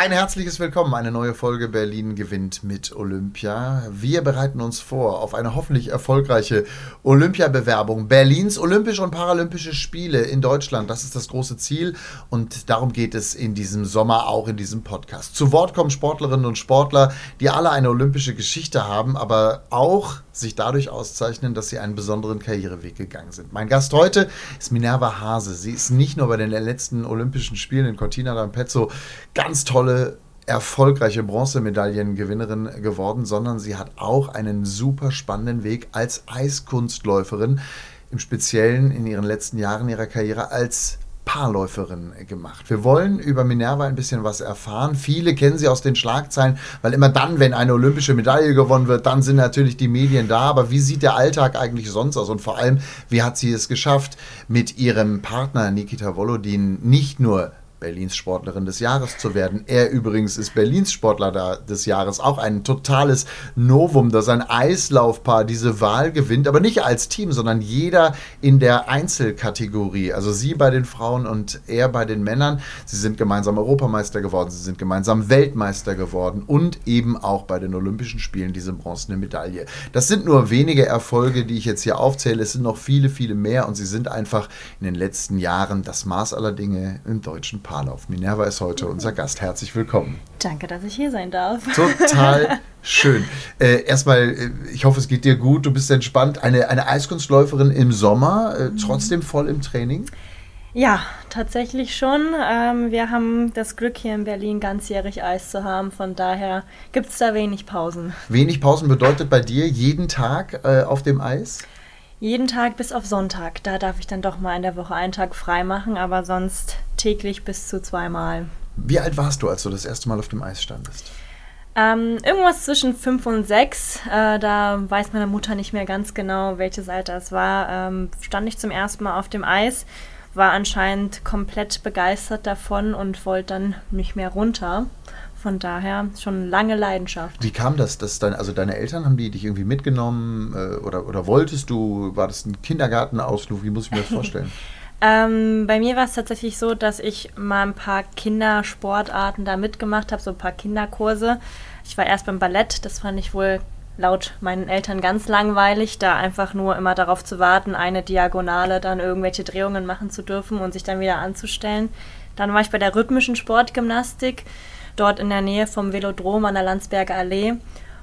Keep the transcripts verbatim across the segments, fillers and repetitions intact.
Ein herzliches Willkommen, eine neue Folge Berlin gewinnt mit Olympia. Wir bereiten uns vor auf eine hoffentlich erfolgreiche Olympiabewerbung. Berlins Olympische und Paralympische Spiele in Deutschland, das ist das große Ziel und darum geht es in diesem Sommer auch in diesem Podcast. Zu Wort kommen Sportlerinnen und Sportler, die alle eine olympische Geschichte haben, aber auch sich dadurch auszeichnen, dass sie einen besonderen Karriereweg gegangen sind. Mein Gast heute ist Minerva Hase. Sie ist nicht nur bei den letzten Olympischen Spielen in Cortina d'Ampezzo ganz tolle, erfolgreiche Bronzemedaillengewinnerin geworden, sondern sie hat auch einen super spannenden Weg als Eiskunstläuferin, im Speziellen in ihren letzten Jahren ihrer Karriere als Paarläuferin gemacht. Wir wollen über Minerva ein bisschen was erfahren. Viele kennen sie aus den Schlagzeilen, weil immer dann, wenn eine olympische Medaille gewonnen wird, dann sind natürlich die Medien da. Aber wie sieht der Alltag eigentlich sonst aus? Und vor allem, wie hat sie es geschafft, mit ihrem Partner Nikita Volodin nicht nur Berlins Sportlerin des Jahres zu werden. Er übrigens ist Berlins Sportler des Jahres. Auch ein totales Novum, dass ein Eislaufpaar diese Wahl gewinnt, aber nicht als Team, sondern jeder in der Einzelkategorie. Also sie bei den Frauen und er bei den Männern. Sie sind gemeinsam Europameister geworden, sie sind gemeinsam Weltmeister geworden und eben auch bei den Olympischen Spielen diese bronzene Medaille. Das sind nur wenige Erfolge, die ich jetzt hier aufzähle. Es sind noch viele, viele mehr und sie sind einfach in den letzten Jahren das Maß aller Dinge im deutschen Paarlauf. Minerva ist heute unser Gast. Herzlich willkommen. Danke, dass ich hier sein darf. Total schön. Äh, erstmal, ich hoffe, es geht dir gut. Du bist entspannt. Eine, eine Eiskunstläuferin im Sommer, äh, trotzdem voll im Training? Ja, tatsächlich schon. Ähm, wir haben das Glück, hier in Berlin ganzjährig Eis zu haben. Von daher gibt es da wenig Pausen. Wenig Pausen bedeutet bei dir jeden Tag äh, auf dem Eis? Jeden Tag bis auf Sonntag. Da darf ich dann doch mal in der Woche einen Tag frei machen, aber sonst täglich bis zu zweimal. Wie alt warst du, als du das erste Mal auf dem Eis standest? Ähm, irgendwas zwischen fünf und sechs. Äh, da weiß meine Mutter nicht mehr ganz genau, welches Alter es war. Ähm, stand ich zum ersten Mal auf dem Eis, war anscheinend komplett begeistert davon und wollte dann nicht mehr runter. Von daher schon lange Leidenschaft. Wie kam das? Dass dein, also deine Eltern, haben die dich irgendwie mitgenommen äh, oder, oder wolltest du, war das ein Kindergartenausflug? Wie muss ich mir das vorstellen? ähm, bei mir war es tatsächlich so, dass ich mal ein paar Kindersportarten da mitgemacht habe, so ein paar Kinderkurse. Ich war erst beim Ballett, das fand ich wohl laut meinen Eltern ganz langweilig, da einfach nur immer darauf zu warten, eine Diagonale, dann irgendwelche Drehungen machen zu dürfen und sich dann wieder anzustellen. Dann war ich bei der rhythmischen Sportgymnastik, dort in der Nähe vom Velodrom an der Landsberger Allee.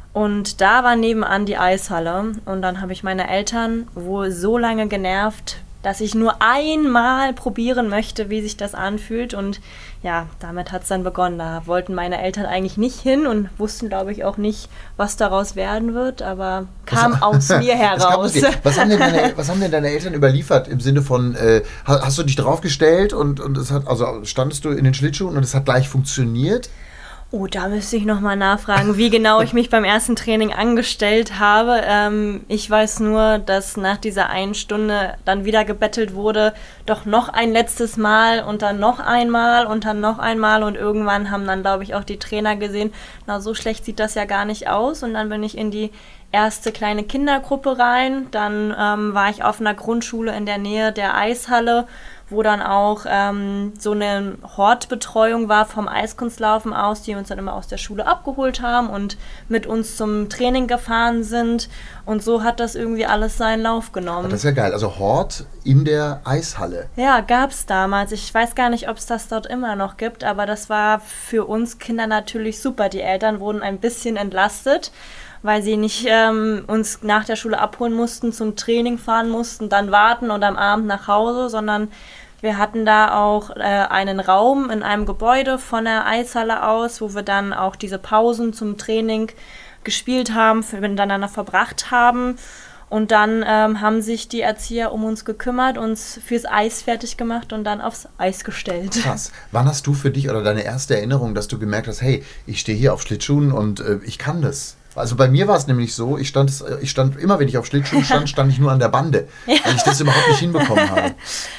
Und da war nebenan die Eishalle. Und dann habe ich meine Eltern wohl so lange genervt, dass ich nur einmal probieren möchte, wie sich das anfühlt. Und ja, damit hat es dann begonnen. Da wollten meine Eltern eigentlich nicht hin und wussten, glaube ich, auch nicht, was daraus werden wird. Aber kam was, aus mir heraus. Was haben, denn deine, was haben denn deine Eltern überliefert im Sinne von, äh, hast du dich draufgestellt und, und es hat, also standest du in den Schlittschuhen und es hat gleich funktioniert? Oh, da müsste ich nochmal nachfragen, wie genau ich mich beim ersten Training angestellt habe. Ähm, ich weiß nur, dass nach dieser einen Stunde dann wieder gebettelt wurde, doch noch ein letztes Mal und dann noch einmal und dann noch einmal. Und irgendwann haben dann, glaube ich, auch die Trainer gesehen, na, so schlecht sieht das ja gar nicht aus. Und dann bin ich in die erste kleine Kindergruppe rein. Dann ähm, war ich auf einer Grundschule in der Nähe der Eishalle, wo dann auch ähm, so eine Hortbetreuung war vom Eiskunstlaufen aus, die uns dann immer aus der Schule abgeholt haben und mit uns zum Training gefahren sind. Und so hat das irgendwie alles seinen Lauf genommen. Das ist ja geil. Also Hort in der Eishalle. Ja, gab es damals. Ich weiß gar nicht, ob es das dort immer noch gibt, aber das war für uns Kinder natürlich super. Die Eltern wurden ein bisschen entlastet, weil sie nicht ähm, uns nach der Schule abholen mussten, zum Training fahren mussten, dann warten und am Abend nach Hause, sondern wir hatten da auch äh, einen Raum in einem Gebäude von der Eishalle aus, wo wir dann auch diese Pausen zum Training gespielt haben, miteinander verbracht haben. Und dann ähm, haben sich die Erzieher um uns gekümmert, uns fürs Eis fertig gemacht und dann aufs Eis gestellt. Krass. Wann hast du für dich oder deine erste Erinnerung, dass du gemerkt hast, hey, ich stehe hier auf Schlittschuhen und äh, ich kann das? Also bei mir war es nämlich so, ich stand, ich stand immer, wenn ich auf Schlittschuhen stand, stand ich nur an der Bande, ja, weil ich das überhaupt nicht hinbekommen habe.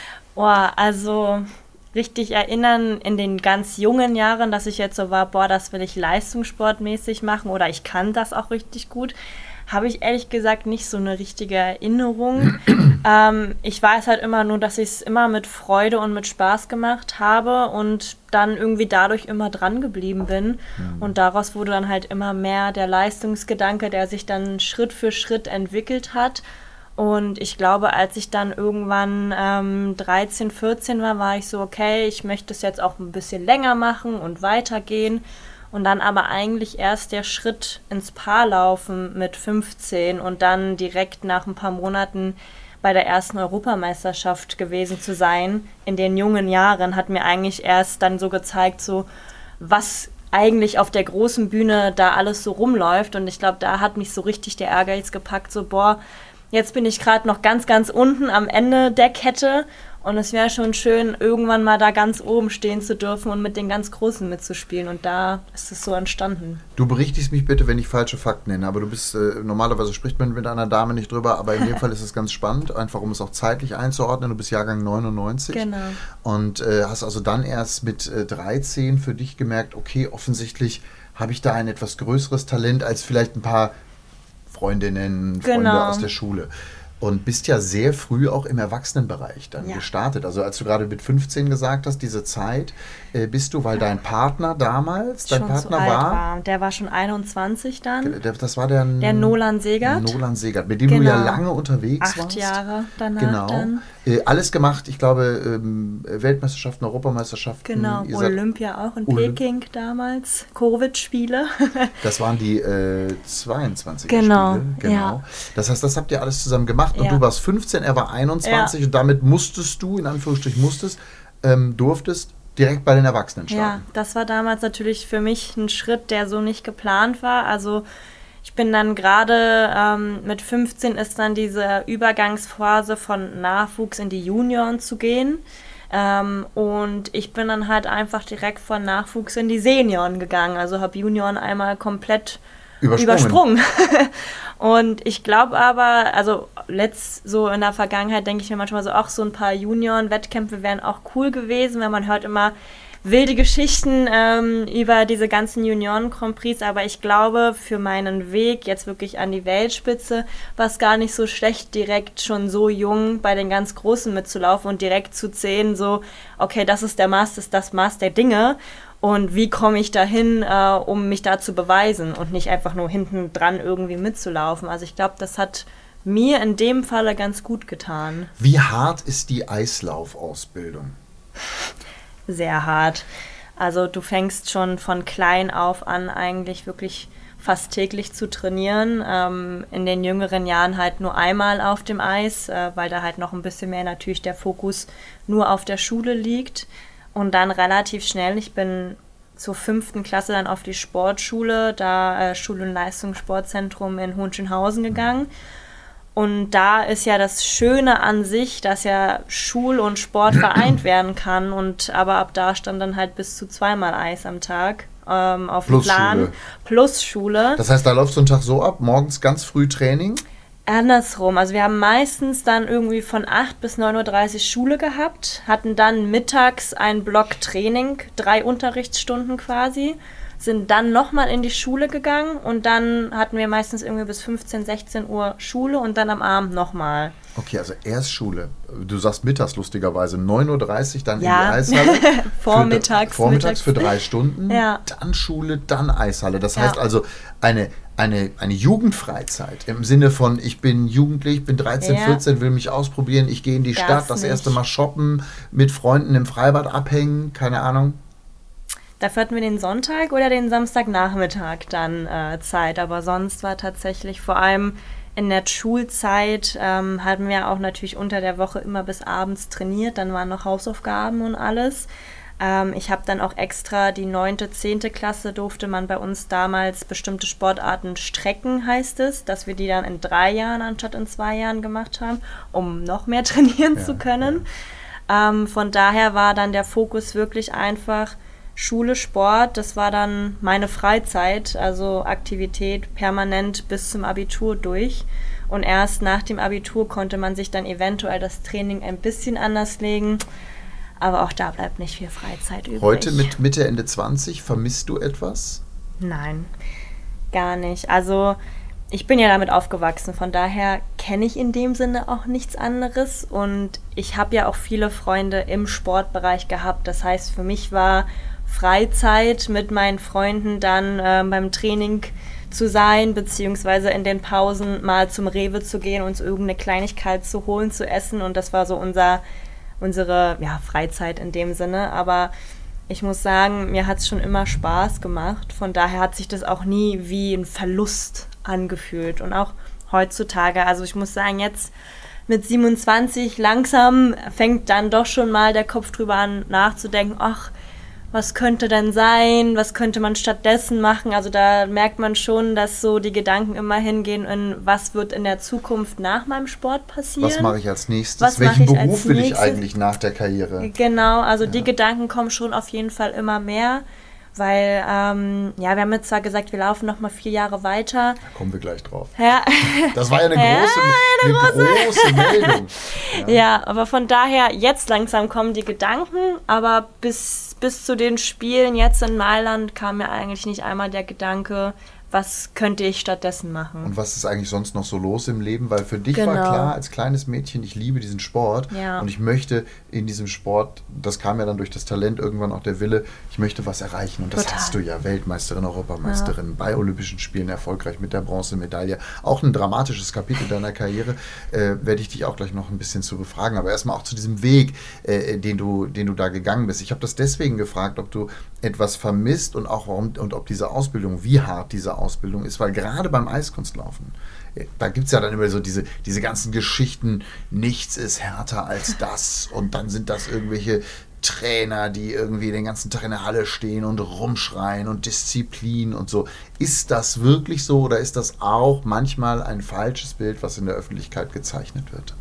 Boah, also richtig erinnern in den ganz jungen Jahren, dass ich jetzt so war, boah, das will ich leistungssportmäßig machen oder ich kann das auch richtig gut, habe ich ehrlich gesagt nicht so eine richtige Erinnerung. ähm, ich weiß halt immer nur, dass ich es immer mit Freude und mit Spaß gemacht habe und dann irgendwie dadurch immer dran geblieben bin. Mhm. Und daraus wurde dann halt immer mehr der Leistungsgedanke, der sich dann Schritt für Schritt entwickelt hat. Und ich glaube, als ich dann irgendwann ähm, dreizehn, vierzehn war, war ich so, okay, ich möchte es jetzt auch ein bisschen länger machen und weitergehen. Und dann aber eigentlich erst der Schritt ins Paarlaufen mit fünfzehn und dann direkt nach ein paar Monaten bei der ersten Europameisterschaft gewesen zu sein. In den jungen Jahren hat mir eigentlich erst dann so gezeigt, so was eigentlich auf der großen Bühne da alles so rumläuft. Und ich glaube, da hat mich so richtig der Ehrgeiz gepackt, so boah, jetzt bin ich gerade noch ganz, ganz unten am Ende der Kette und es wäre schon schön, irgendwann mal da ganz oben stehen zu dürfen und mit den ganz Großen mitzuspielen. Und da ist es so entstanden. Du berichtigst mich bitte, wenn ich falsche Fakten nenne, aber du bist, äh, normalerweise spricht man mit einer Dame nicht drüber, aber in dem Fall ist es ganz spannend, einfach um es auch zeitlich einzuordnen. Du bist Jahrgang neunundneunzig. Genau. Und äh, hast also dann erst mit äh, dreizehn für dich gemerkt, okay, offensichtlich habe ich da ein etwas größeres Talent als vielleicht ein paar Freundinnen, Freunde genau. aus der Schule. Und bist ja sehr früh auch im Erwachsenenbereich dann ja. gestartet. Also als du gerade mit fünfzehn gesagt hast, diese Zeit, äh, bist du, weil ja. dein Partner damals, dein schon Partner so alt war, war, der war schon einundzwanzig dann. Der, das war der, der Nolan Segert. Nolan Segert, mit dem genau. du ja lange unterwegs Acht warst. Acht Jahre danach genau. dann. Äh, alles gemacht, ich glaube, ähm, Weltmeisterschaften, Europameisterschaften. Genau, Ihr Olympia auch in Olymp- Peking damals, Covid-Spiele. Das waren die äh, zweiundzwanziger genau. Spiele. Genau. Ja. Das heißt, das habt ihr alles zusammen gemacht und ja. du warst fünfzehn, er war einundzwanzig ja. und damit musstest du, in Anführungsstrichen musstest, ähm, durftest direkt bei den Erwachsenen starten. Ja, das war damals natürlich für mich ein Schritt, der so nicht geplant war. Also ich bin dann gerade ähm, mit fünfzehn ist dann diese Übergangsphase von Nachwuchs in die Junioren zu gehen. Ähm, und ich bin dann halt einfach direkt von Nachwuchs in die Senioren gegangen. Also habe Junioren einmal komplett übersprungen. übersprungen. Und ich glaube aber, also letzt so in der Vergangenheit denke ich mir manchmal so, auch so ein paar Junioren-Wettkämpfe wären auch cool gewesen, weil man hört immer wilde Geschichten ähm, über diese ganzen Junioren-Grand Prix, aber ich glaube, für meinen Weg jetzt wirklich an die Weltspitze war es gar nicht so schlecht, direkt schon so jung bei den ganz Großen mitzulaufen und direkt zu sehen, so, okay, das ist der Maß, das ist das Maß der Dinge und wie komme ich dahin, äh, um mich da zu beweisen und nicht einfach nur hinten dran irgendwie mitzulaufen. Also ich glaube, das hat mir in dem Falle ganz gut getan. Wie hart ist die Eislaufausbildung? Sehr hart. Also du fängst schon von klein auf an eigentlich wirklich fast täglich zu trainieren. Ähm, in den jüngeren Jahren halt nur einmal auf dem Eis, äh, weil da halt noch ein bisschen mehr natürlich der Fokus nur auf der Schule liegt. Und dann relativ schnell, ich bin zur fünften Klasse dann auf die Sportschule, da äh, Schul- und Leistungssportzentrum in Hohenschönhausen gegangen. Und da ist ja das Schöne an sich, dass ja Schul- und Sport vereint werden kann. Und aber ab da stand dann halt bis zu zweimal Eis am Tag ähm, auf dem Plan. Schule. Plus Schule. Das heißt, da läuft so ein Tag so ab, morgens ganz früh Training? Andersrum. Also wir haben meistens dann irgendwie von acht bis neun Uhr dreißig Schule gehabt, hatten dann mittags einen Block Training, drei Unterrichtsstunden quasi, sind dann nochmal in die Schule gegangen und dann hatten wir meistens irgendwie bis fünfzehn, sechzehn Uhr Schule und dann am Abend nochmal. Okay, also erst Schule. Du sagst mittags lustigerweise, neun Uhr dreißig dann ja. in die Eishalle. vormittags. Für, vormittags für drei Stunden, ja. dann Schule, dann Eishalle. Das ja. heißt also eine, eine, eine Jugendfreizeit im Sinne von, ich bin jugendlich, bin dreizehn, ja. vierzehn, will mich ausprobieren, ich gehe in die das Stadt, das nicht. erste Mal shoppen, mit Freunden im Freibad abhängen, keine Ahnung. Dafür hatten wir den Sonntag oder den Samstagnachmittag dann äh, Zeit, aber sonst war tatsächlich vor allem in der Schulzeit ähm, hatten wir auch natürlich unter der Woche immer bis abends trainiert, dann waren noch Hausaufgaben und alles. Ähm, ich habe dann auch extra die neunte, zehnte Klasse durfte man bei uns damals bestimmte Sportarten strecken, heißt es, dass wir die dann in drei Jahren anstatt in zwei Jahren gemacht haben, um noch mehr trainieren ja, zu können. Ja. Ähm, von daher war dann der Fokus wirklich einfach Schule, Sport, das war dann meine Freizeit, also Aktivität permanent bis zum Abitur durch. Und erst nach dem Abitur konnte man sich dann eventuell das Training ein bisschen anders legen. Aber auch da bleibt nicht viel Freizeit übrig. Heute mit Mitte, Ende zwanzig, vermisst du etwas? Nein, gar nicht. Also ich bin ja damit aufgewachsen, von daher kenne ich in dem Sinne auch nichts anderes und ich habe ja auch viele Freunde im Sportbereich gehabt. Das heißt, für mich war Freizeit mit meinen Freunden dann äh, beim Training zu sein, beziehungsweise in den Pausen mal zum Rewe zu gehen, uns irgendeine Kleinigkeit zu holen, zu essen und das war so unser, unsere ja, Freizeit in dem Sinne, aber ich muss sagen, mir hat es schon immer Spaß gemacht, von daher hat sich das auch nie wie ein Verlust angefühlt und auch heutzutage, also ich muss sagen, jetzt mit siebenundzwanzig langsam fängt dann doch schon mal der Kopf drüber an nachzudenken, ach, was könnte denn sein, was könnte man stattdessen machen, also da merkt man schon, dass so die Gedanken immer hingehen in, was wird in der Zukunft nach meinem Sport passieren. Was mache ich als nächstes, was welchen ich Beruf als will ich nächstes? eigentlich nach der Karriere? Genau, also Ja. die Gedanken kommen schon auf jeden Fall immer mehr, weil, ähm, ja, wir haben jetzt zwar gesagt, wir laufen noch mal vier Jahre weiter. Da kommen wir gleich drauf. Ja, Das war ja eine Ja, große, eine eine große Meldung. Ja. ja, aber von daher, jetzt langsam kommen die Gedanken, aber bis, bis zu den Spielen jetzt in Mailand kam mir eigentlich nicht einmal der Gedanke, was könnte ich stattdessen machen. Und was ist eigentlich sonst noch so los im Leben? Weil für dich Genau. war klar, als kleines Mädchen, ich liebe diesen Sport Ja. und ich möchte in diesem Sport, das kam ja dann durch das Talent, irgendwann auch der Wille, ich möchte was erreichen. Und das Total. hast du ja, Weltmeisterin, Europameisterin, bei Olympischen Spielen erfolgreich mit der Bronzemedaille. Auch ein dramatisches Kapitel deiner Karriere, äh, werde ich dich auch gleich noch ein bisschen zu befragen. Aber erstmal auch zu diesem Weg, äh, den du, den du da gegangen bist. Ich habe das deswegen gefragt, ob du etwas vermisst und auch warum und ob diese Ausbildung, wie hart diese Ausbildung ist, weil gerade beim Eiskunstlaufen, da gibt es ja dann immer so diese, diese ganzen Geschichten, nichts ist härter als das und dann sind das irgendwelche Trainer, die irgendwie den ganzen Tag in der Halle stehen und rumschreien und Disziplin und so. Ist das wirklich so oder ist das auch manchmal ein falsches Bild, was in der Öffentlichkeit gezeichnet wird?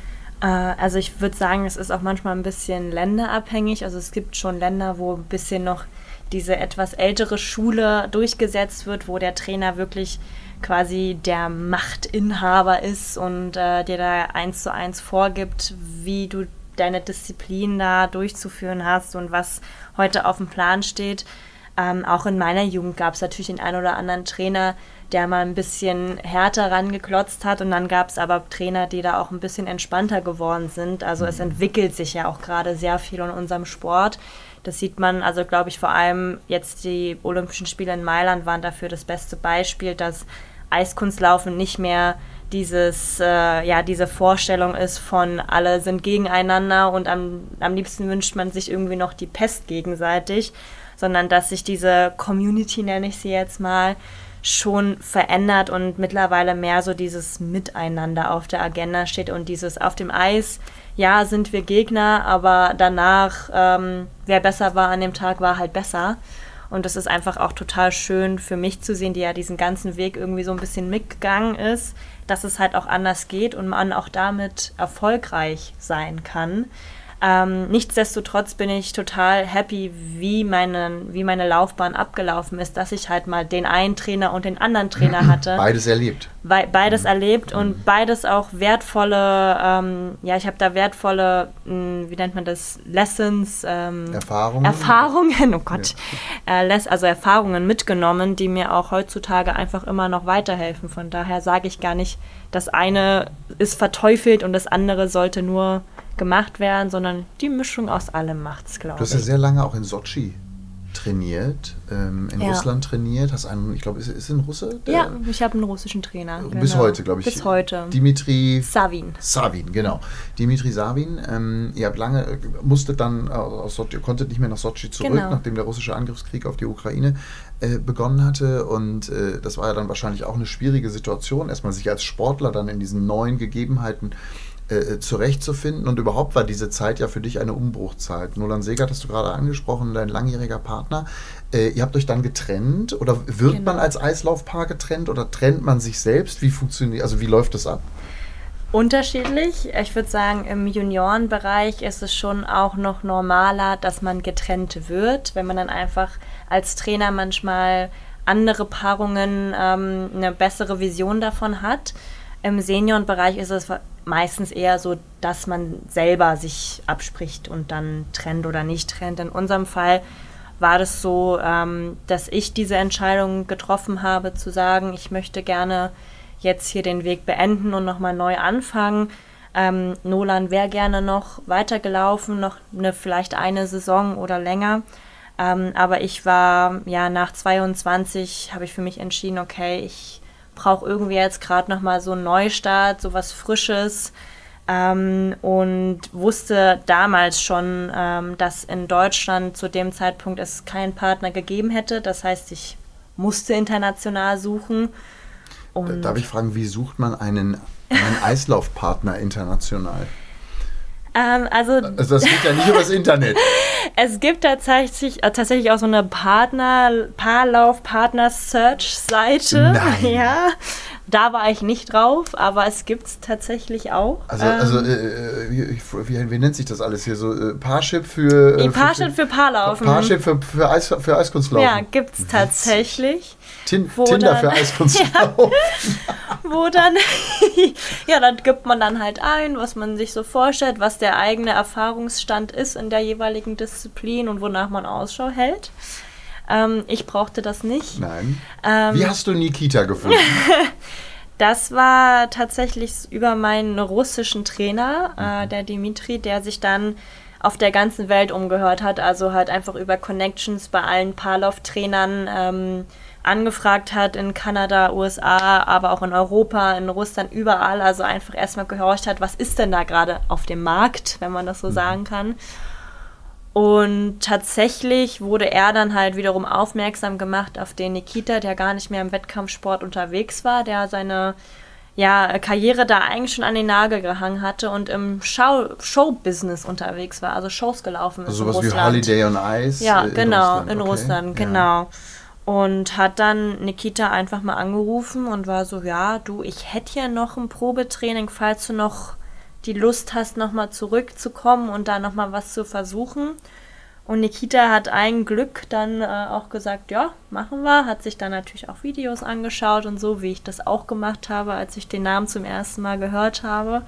Also ich würde sagen, es ist auch manchmal ein bisschen länderabhängig. Also es gibt schon Länder, wo ein bisschen noch diese etwas ältere Schule durchgesetzt wird, wo der Trainer wirklich quasi der Machtinhaber ist und äh, dir da eins zu eins vorgibt, wie du deine Disziplin da durchzuführen hast und was heute auf dem Plan steht. Ähm, auch in meiner Jugend gab es natürlich den einen oder anderen Trainer, der mal ein bisschen härter rangeklotzt hat und dann gab es aber Trainer, die da auch ein bisschen entspannter geworden sind. Also es entwickelt sich ja auch gerade sehr viel in unserem Sport. Das sieht man, also glaube ich vor allem jetzt die Olympischen Spiele in Mailand waren dafür das beste Beispiel, dass Eiskunstlaufen nicht mehr dieses, äh, ja, diese Vorstellung ist von alle sind gegeneinander und am, am liebsten wünscht man sich irgendwie noch die Pest gegenseitig, sondern dass sich diese Community, nenne ich sie jetzt mal, schon verändert und mittlerweile mehr so dieses Miteinander auf der Agenda steht und dieses auf dem Eis, ja, sind wir Gegner, aber danach, ähm, wer besser war an dem Tag, war halt besser. Und das ist einfach auch total schön für mich zu sehen, die ja diesen ganzen Weg irgendwie so ein bisschen mitgegangen ist, dass es halt auch anders geht und man auch damit erfolgreich sein kann. Ähm, nichtsdestotrotz bin ich total happy, wie meine, wie meine Laufbahn abgelaufen ist, dass ich halt mal den einen Trainer und den anderen Trainer hatte. Beides erlebt. Be- beides Mhm. erlebt und beides auch wertvolle, ähm, ja, ich habe da wertvolle, mh, wie nennt man das, Lessons, ähm, Erfahrungen. Erfahrungen, oh Gott, äh, les- also Erfahrungen mitgenommen, die mir auch heutzutage einfach immer noch weiterhelfen. Von daher sage ich gar nicht, das eine ist verteufelt und das andere sollte nur gemacht werden, sondern die Mischung aus allem macht's, glaube Du hast ich. ja sehr lange auch in Sotschi trainiert, ähm, in Ja. Russland trainiert, hast einen, ich glaube, ist, ist ein Russe? Der, Ja, ich habe einen russischen Trainer. Bis genau. heute, glaube ich. Bis heute. Dimitri Savin. Savin, genau. Dimitri Savin, ähm, ihr habt lange, äh, musstet dann aus Sotschi, konntet nicht mehr nach Sotschi zurück, Genau. nachdem der russische Angriffskrieg auf die Ukraine äh, begonnen hatte und äh, das war ja dann wahrscheinlich auch eine schwierige Situation, erstmal sich als Sportler dann in diesen neuen Gegebenheiten äh, zurechtzufinden und überhaupt war diese Zeit ja für dich eine Umbruchzeit. Nolan Segert hast du gerade angesprochen, dein langjähriger Partner. Äh, ihr habt euch dann getrennt oder wird Genau. man als Eislaufpaar getrennt oder trennt man sich selbst? Wie funktioniert, also wie läuft das ab? Unterschiedlich. Ich würde sagen, im Juniorenbereich ist es schon auch noch normaler, dass man getrennt wird, wenn man dann einfach als Trainer manchmal andere Paarungen ähm, eine bessere Vision davon hat. Im Seniorenbereich ist es meistens eher so, dass man selber sich abspricht und dann trennt oder nicht trennt. In unserem Fall war das so, ähm, dass ich diese Entscheidung getroffen habe, zu sagen, ich möchte gerne jetzt hier den Weg beenden und nochmal neu anfangen. Ähm, Nolan wäre gerne noch weitergelaufen, noch eine, vielleicht eine Saison oder länger. Ähm, aber ich war, ja, nach zweiundzwanzig habe ich für mich entschieden, okay, ich brauche irgendwie jetzt gerade nochmal so einen Neustart, so was Frisches. Ähm, und wusste damals schon, ähm, dass in Deutschland zu dem Zeitpunkt es keinen Partner gegeben hätte. Das heißt, ich musste international suchen. Und Darf ich fragen, wie sucht man einen, einen Eislaufpartner international? Ähm, also, also das geht ja nicht übers Internet. Es gibt tatsächlich, äh, tatsächlich auch so eine Partner, Paarlauf-Partner-Search-Seite. Nein. Ja, da war ich nicht drauf, aber es gibt es tatsächlich auch. Also, ähm, also äh, wie, wie, wie nennt sich das alles hier? So äh, Parship für... Äh, Parship für, für Paarlaufen. Parship für, für, Eis, für Eiskunstlaufen. Ja, gibt es tatsächlich. Tin, Tinder dann, für Eiskunstlaufen. Ja, wo dann, ja, dann gibt man dann halt ein, was man sich so vorstellt, was der eigene Erfahrungsstand ist in der jeweiligen Disziplin und wonach man Ausschau hält. Ähm, ich brauchte das nicht. Nein. Ähm, Wie hast du Nikita gefunden? Das war tatsächlich über meinen russischen Trainer, mhm. äh, der Dimitri, der sich dann auf der ganzen Welt umgehört hat, also halt einfach über Connections bei allen Paarlauftrainern ähm, angefragt hat in Kanada, U S A, aber auch in Europa, in Russland, überall, also einfach erstmal gehorcht hat, was ist denn da gerade auf dem Markt, wenn man das so mhm. sagen kann. Und tatsächlich wurde er dann halt wiederum aufmerksam gemacht auf den Nikita, der gar nicht mehr im Wettkampfsport unterwegs war, der seine ja, Karriere da eigentlich schon an den Nagel gehangen hatte und im Show- Show-Business unterwegs war, also Shows gelaufen ist also in sowas Russland. wie Holiday on Ice? Ja, in genau, Russland. in Okay. Russland, ja. genau. Und hat dann Nikita einfach mal angerufen und war so, ja, du, ich hätte hier noch ein Probetraining, falls du noch die Lust hast, nochmal zurückzukommen und da nochmal was zu versuchen. Und Nikita hat ein Glück dann äh, auch gesagt, ja, machen wir. Hat sich dann natürlich auch Videos angeschaut und so, wie ich das auch gemacht habe, als ich den Namen zum ersten Mal gehört habe.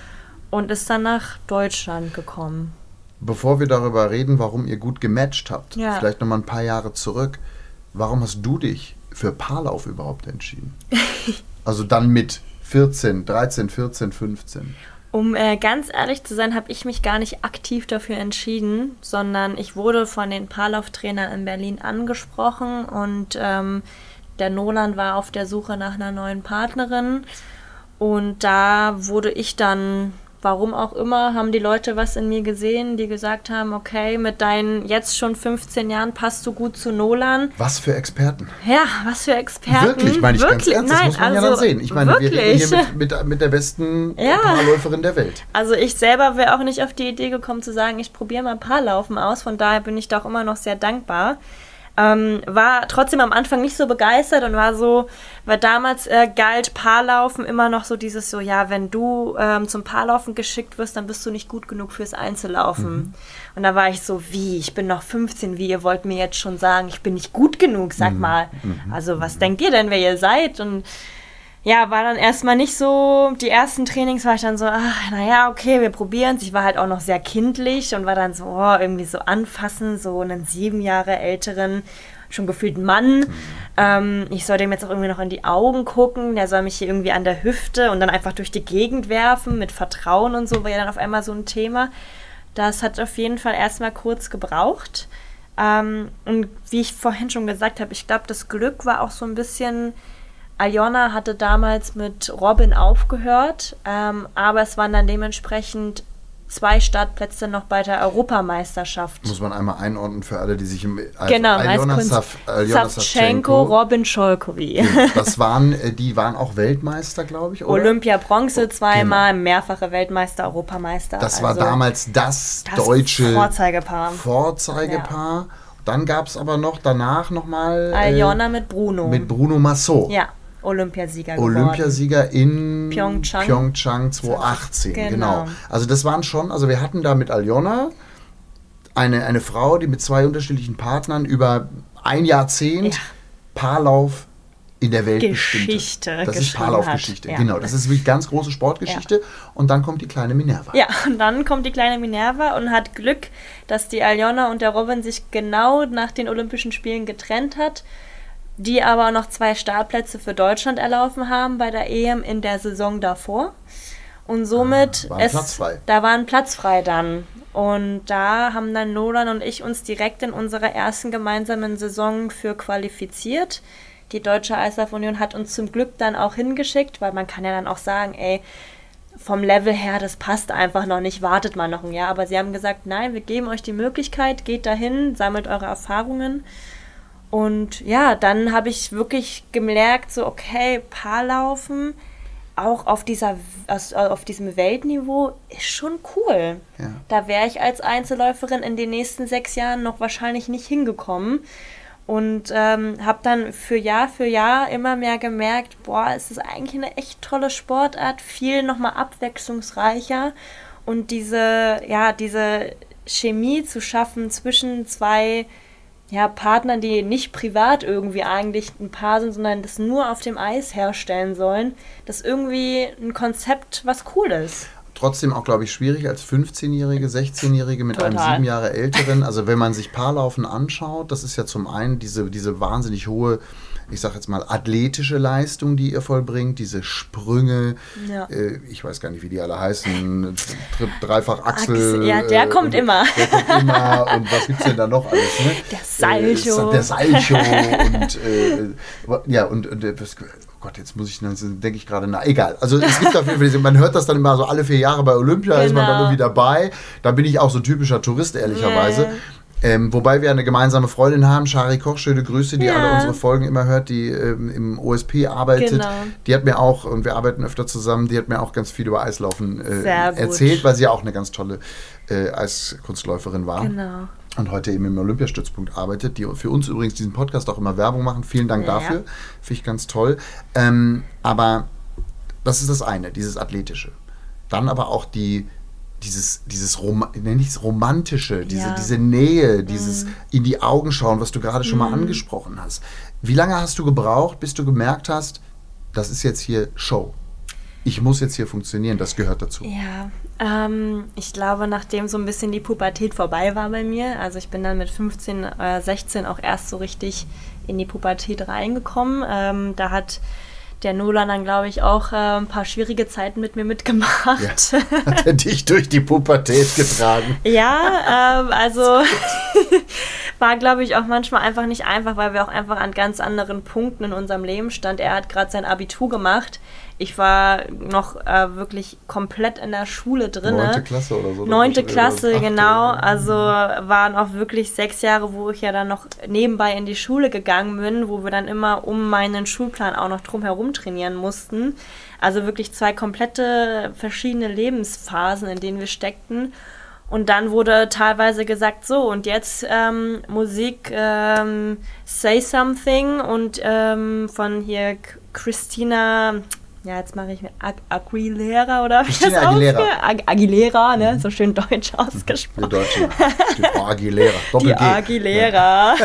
Und ist dann nach Deutschland gekommen. Bevor wir darüber reden, warum ihr gut gematcht habt, ja. vielleicht nochmal ein paar Jahre zurück. Warum hast du dich für Paarlauf überhaupt entschieden? Also dann mit vierzehn, dreizehn, vierzehn, fünfzehn. Um äh, ganz ehrlich zu sein, habe ich mich gar nicht aktiv dafür entschieden, sondern ich wurde von den Paarlauftrainern in Berlin angesprochen und ähm, der Nolan war auf der Suche nach einer neuen Partnerin und da wurde ich dann, warum auch immer, haben die Leute was in mir gesehen, die gesagt haben, okay, mit deinen jetzt schon fünfzehn Jahren passt du gut zu Nolan. Was für Experten. Ja, was für Experten. Wirklich, meine ich wirklich? ganz ernst, das Nein, muss man also, ja dann sehen. Ich meine, wirklich? wir reden hier mit, mit, mit der besten ja. Paarläuferin der Welt. Also ich selber wäre auch nicht auf die Idee gekommen zu sagen, ich probiere mal Paarlaufen aus, von daher bin ich da auch immer noch sehr dankbar. Ähm, war trotzdem am Anfang nicht so begeistert und war so, weil damals äh, galt Paarlaufen immer noch so dieses so, ja, wenn du ähm, zum Paarlaufen geschickt wirst, dann bist du nicht gut genug fürs Einzellaufen. Mhm. Und da war ich so, wie, ich bin noch fünfzehn, wie, ihr wollt mir jetzt schon sagen, ich bin nicht gut genug, sag mhm. mal. Mhm. Also was mhm. denkt ihr denn, wer ihr seid? Und ja, war dann erstmal nicht so, die ersten Trainings war ich dann so, ach, naja, okay, wir probieren es. Ich war halt auch noch sehr kindlich und war dann so, oh, irgendwie so anfassen, so einen sieben Jahre älteren, schon gefühlt Mann. Mhm. Ähm, ich soll dem jetzt auch irgendwie noch in die Augen gucken, der soll mich hier irgendwie an der Hüfte und dann einfach durch die Gegend werfen mit Vertrauen und so, war ja dann auf einmal so ein Thema. Das hat auf jeden Fall erstmal kurz gebraucht. Ähm, und wie ich vorhin schon gesagt habe, ich glaube, das Glück war auch so ein bisschen... Aljona hatte damals mit Robin aufgehört, ähm, aber es waren dann dementsprechend zwei Startplätze noch bei der Europameisterschaft. Muss man einmal einordnen für alle, die sich im... Also genau, Aljona Saf, Aljona Savchenko, Robin Scholkowy. Das waren, die waren auch Weltmeister, glaube ich, oder? Olympia-Bronze zweimal, genau. Mehrfache Weltmeister, Europameister. Das also war damals das, das deutsche Vorzeigepaar. Vorzeigepaar. Ja. Dann gab es aber noch danach nochmal... Aljona äh, mit Bruno. Mit Bruno Massot. Ja. Olympiasieger geworden. Olympiasieger in Pyeongchang, Pyeongchang zweitausendachtzehn, genau. genau. Also das waren schon, also wir hatten da mit Aljona eine, eine Frau, die mit zwei unterschiedlichen Partnern über ein Jahrzehnt ja. Paarlauf in der Welt Geschichte bestimmte. Das ist Paarlaufgeschichte, ja. Genau. Das ist wirklich ganz große Sportgeschichte. Ja. Und dann kommt die kleine Minerva. Ja, und dann kommt die kleine Minerva und hat Glück, dass die Aljona und der Robin sich genau nach den Olympischen Spielen getrennt hat. die aber noch zwei Startplätze für Deutschland erlaufen haben bei der E M in der Saison davor. Und somit, ah, war es, Platz frei. da war ein Platz frei dann. Und da haben dann Nolan und ich uns direkt in unserer ersten gemeinsamen Saison für qualifiziert. Die Deutsche Eislaufunion hat uns zum Glück dann auch hingeschickt, weil man kann ja dann auch sagen, ey, vom Level her, das passt einfach noch nicht, wartet mal noch ein Jahr. Aber sie haben gesagt, nein, wir geben euch die Möglichkeit, geht dahin, sammelt eure Erfahrungen. Und ja, dann habe ich wirklich gemerkt, so okay, Paarlaufen, auch auf dieser, auf diesem Weltniveau, ist schon cool. Ja. Da wäre ich als Einzelläuferin in den nächsten sechs Jahren noch wahrscheinlich nicht hingekommen. Und ähm, habe dann für Jahr für Jahr immer mehr gemerkt, boah, es ist eigentlich eine echt tolle Sportart, viel nochmal abwechslungsreicher. Und diese, ja, diese Chemie zu schaffen zwischen zwei ja, Partnern, die nicht privat irgendwie eigentlich ein Paar sind, sondern das nur auf dem Eis herstellen sollen, das ist irgendwie ein Konzept, was cool ist. Trotzdem auch, glaube ich, schwierig als fünfzehnjährige, sechzehnjährige mit Total. einem sieben Jahre älteren. Also wenn man sich Paarlaufen anschaut, das ist ja zum einen diese, diese wahnsinnig hohe, ich sage jetzt mal, athletische Leistung, die ihr vollbringt, diese Sprünge, Ja. äh, ich weiß gar nicht, wie die alle heißen, Tri- Dreifach Achsel. Achsel, ja, der äh, kommt und, immer. Der kommt immer und was gibt es denn da noch alles? Ne? Der Salcho. Äh, der Salcho und äh, ja, und, und äh, was, oh Gott, jetzt muss ich, denke ich gerade, na egal. Also es gibt auf jeden Fall, diese, man hört das dann immer so alle vier Jahre bei Olympia, Genau. ist man dann irgendwie dabei. Da bin ich auch so typischer Tourist, ehrlicherweise. Yeah. Ähm, wobei wir eine gemeinsame Freundin haben, Shari Koch, schöne Grüße, die Ja. alle unsere Folgen immer hört, die ähm, im O S P arbeitet. Genau. Die hat mir auch, und wir arbeiten öfter zusammen, die hat mir auch ganz viel über Eislaufen äh, Sehr gut. erzählt, weil sie ja auch eine ganz tolle äh, Eiskunstläuferin war. Genau. Und heute eben im Olympiastützpunkt arbeitet, die für uns übrigens diesen Podcast auch immer Werbung machen. Vielen Dank Ja. dafür. Finde ich ganz toll. Ähm, aber das ist das eine, dieses Athletische. Dann aber auch die, dieses, dieses Rom- nenn ich's Romantische, diese, Ja. diese Nähe, dieses in die Augen schauen, was du gerade schon mal angesprochen hast. Wie lange hast du gebraucht, bis du gemerkt hast, das ist jetzt hier Show? Ich muss jetzt hier funktionieren, das gehört dazu. Ja, ähm, ich glaube, nachdem so ein bisschen die Pubertät vorbei war bei mir, also ich bin dann mit fünfzehn, äh, sechzehn auch erst so richtig in die Pubertät reingekommen. Ähm, da hat der Nolan dann, glaube ich, auch äh, ein paar schwierige Zeiten mit mir mitgemacht. Ja. Hat er dich durch die Pubertät getragen? Ja, ähm, also war, glaube ich, auch manchmal einfach nicht einfach, weil wir auch einfach an ganz anderen Punkten in unserem Leben standen. Er hat gerade sein Abitur gemacht. Ich war noch äh, wirklich komplett in der Schule drin. Neunte Klasse oder so. Neunte Klasse, Achte. genau. Also waren auch wirklich sechs Jahre, wo ich ja dann noch nebenbei in die Schule gegangen bin, wo wir dann immer um meinen Schulplan auch noch drumherum trainieren mussten. Also wirklich zwei komplette verschiedene Lebensphasen, in denen wir steckten. Und dann wurde teilweise gesagt, so und jetzt ähm, Musik ähm, Say Something und ähm, von hier Christina, ja jetzt mache ich mir Ag- Aguilera oder wie Christina das Aguilera. ausge- Ag- Aguilera, ne? So schön deutsch ausgesprochen. Die Deutsche, die Frau Aguilera. Die Doppel-G. Aguilera.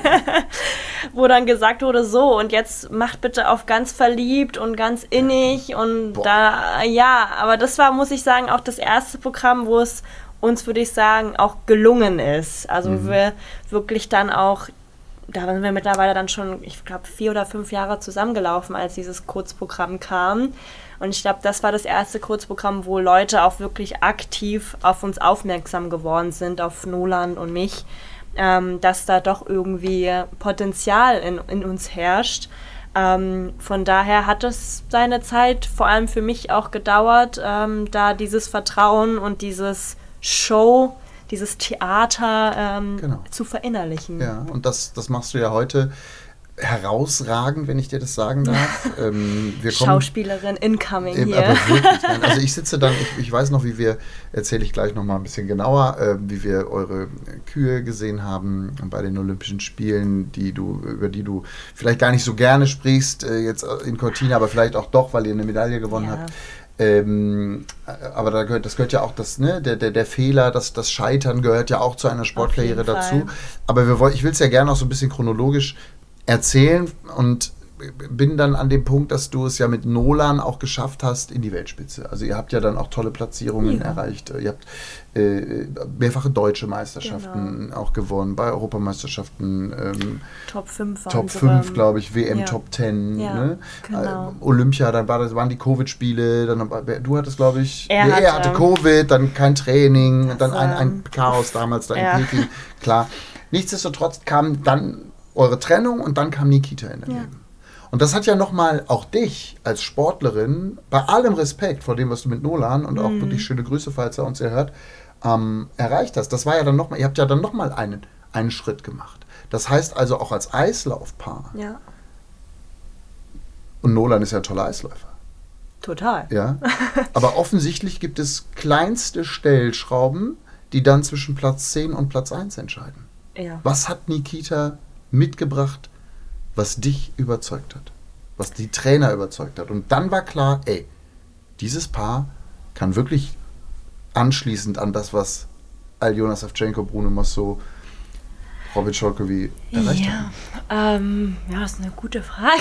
Wo dann gesagt wurde, so und jetzt macht bitte auf ganz verliebt und ganz innig und Boah. da, ja, aber das war, muss ich sagen, auch das erste Programm, wo es uns, würde ich sagen, auch gelungen ist. Also Mhm. wir wirklich dann auch, da sind wir mittlerweile dann schon, ich glaube, vier oder fünf Jahre zusammengelaufen, als dieses Kurzprogramm kam. Und ich glaube, das war das erste Kurzprogramm, wo Leute auch wirklich aktiv auf uns aufmerksam geworden sind, auf Nolan und mich, ähm, dass da doch irgendwie Potenzial in, in uns herrscht. Ähm, von daher hat es seine Zeit, vor allem für mich auch gedauert, ähm, da dieses Vertrauen und dieses Show, dieses Theater ähm, Genau. zu verinnerlichen. Ja, und das, das machst du ja heute herausragend, wenn ich dir das sagen darf. ähm, wir kommen, Schauspielerin incoming Eben, hier. aber wirklich, nein, also ich sitze dann, ich, ich weiß noch, wie wir, erzähle ich gleich noch mal ein bisschen genauer, äh, wie wir eure Kühe gesehen haben bei den Olympischen Spielen, die du, über die du vielleicht gar nicht so gerne sprichst, äh, jetzt in Cortina, aber vielleicht auch doch, weil ihr eine Medaille gewonnen Ja. habt. Ähm, aber da gehört, das gehört ja auch das, ne, der, der, der Fehler, das, das Scheitern gehört ja auch zu einer Sportkarriere Auf jeden dazu. Fall. Aber wir wollen, ich will es ja gerne auch so ein bisschen chronologisch erzählen und bin dann an dem Punkt, dass du es ja mit Nolan auch geschafft hast in die Weltspitze. Also ihr habt ja dann auch tolle Platzierungen ja. erreicht. Ihr habt äh, mehrfache deutsche Meisterschaften genau. auch gewonnen, bei Europameisterschaften. Ähm, Top fünf waren Top fünf, glaube ich, W M ja. Top zehn. Ja, ne? genau. äh, Olympia, dann war das, waren die Covid-Spiele, dann du hattest, glaube ich, er, nee, hatte, er hatte Covid, dann kein Training, das, dann ein, ein Chaos damals da ja. in Peking. Klar. Nichtsdestotrotz kam dann eure Trennung und dann kam Nikita in dein ja. Leben. Und das hat ja nochmal auch dich als Sportlerin, bei allem Respekt vor dem, was du mit Nolan und auch mhm. wirklich schöne Grüße, falls er uns hier hört, ähm, erreicht hast. Das war ja dann nochmal, ihr habt ja dann nochmal einen, einen Schritt gemacht. Das heißt also auch als Eislaufpaar. Ja. Und Nolan ist ja ein toller Eisläufer. Total. Ja. Aber offensichtlich gibt es kleinste Stellschrauben, die dann zwischen Platz zehn und Platz eins entscheiden. Ja. Was hat Nikita mitgebracht, was dich überzeugt hat? Was die Trainer überzeugt hat? Und dann war klar, ey, dieses Paar kann wirklich anschließend an das, was Aljona Savchenko, Bruno Massot, Robin Szolkowy erreicht ja. haben. Ähm, ja, das ist eine gute Frage.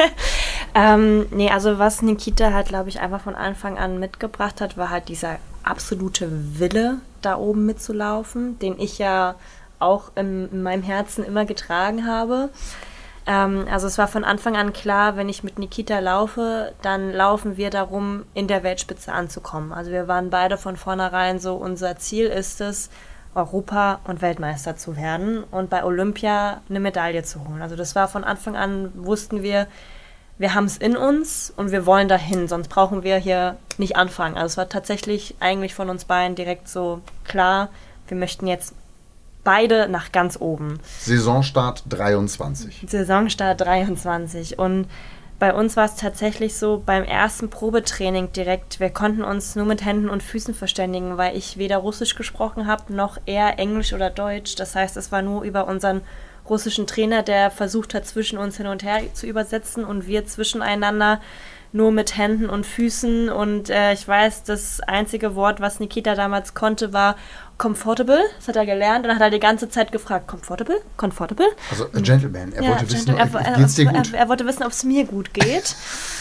ähm, nee, also was Nikita halt, glaube ich, einfach von Anfang an mitgebracht hat, war halt dieser absolute Wille, da oben mitzulaufen, den ich ja auch in, in meinem Herzen immer getragen habe. Ähm, also es war von Anfang an klar, wenn ich mit Nikita laufe, dann laufen wir darum, in der Weltspitze anzukommen. Also wir waren beide von vornherein so, unser Ziel ist es, Europa- und Weltmeister zu werden und bei Olympia eine Medaille zu holen. Also das war von Anfang an, wussten wir, wir haben es in uns und wir wollen dahin, sonst brauchen wir hier nicht anfangen. Also es war tatsächlich eigentlich von uns beiden direkt so klar, wir möchten jetzt beide nach ganz oben. Saisonstart dreiundzwanzig. Saisonstart dreiundzwanzig. Und bei uns war es tatsächlich so, beim ersten Probetraining direkt, wir konnten uns nur mit Händen und Füßen verständigen, weil ich weder Russisch gesprochen habe, noch eher Englisch oder Deutsch. Das heißt, es war nur über unseren russischen Trainer, der versucht hat, zwischen uns hin und her zu übersetzen und wir zwischeneinander nur mit Händen und Füßen. Und äh, ich weiß, das einzige Wort, was Nikita damals konnte, war comfortable. Das hat er gelernt und dann hat er die ganze Zeit gefragt, comfortable? Comfortable? Also a Gentleman. Er ja, wollte wissen, er, er, geht's dir gut? Er, er wollte wissen, ob es mir gut geht.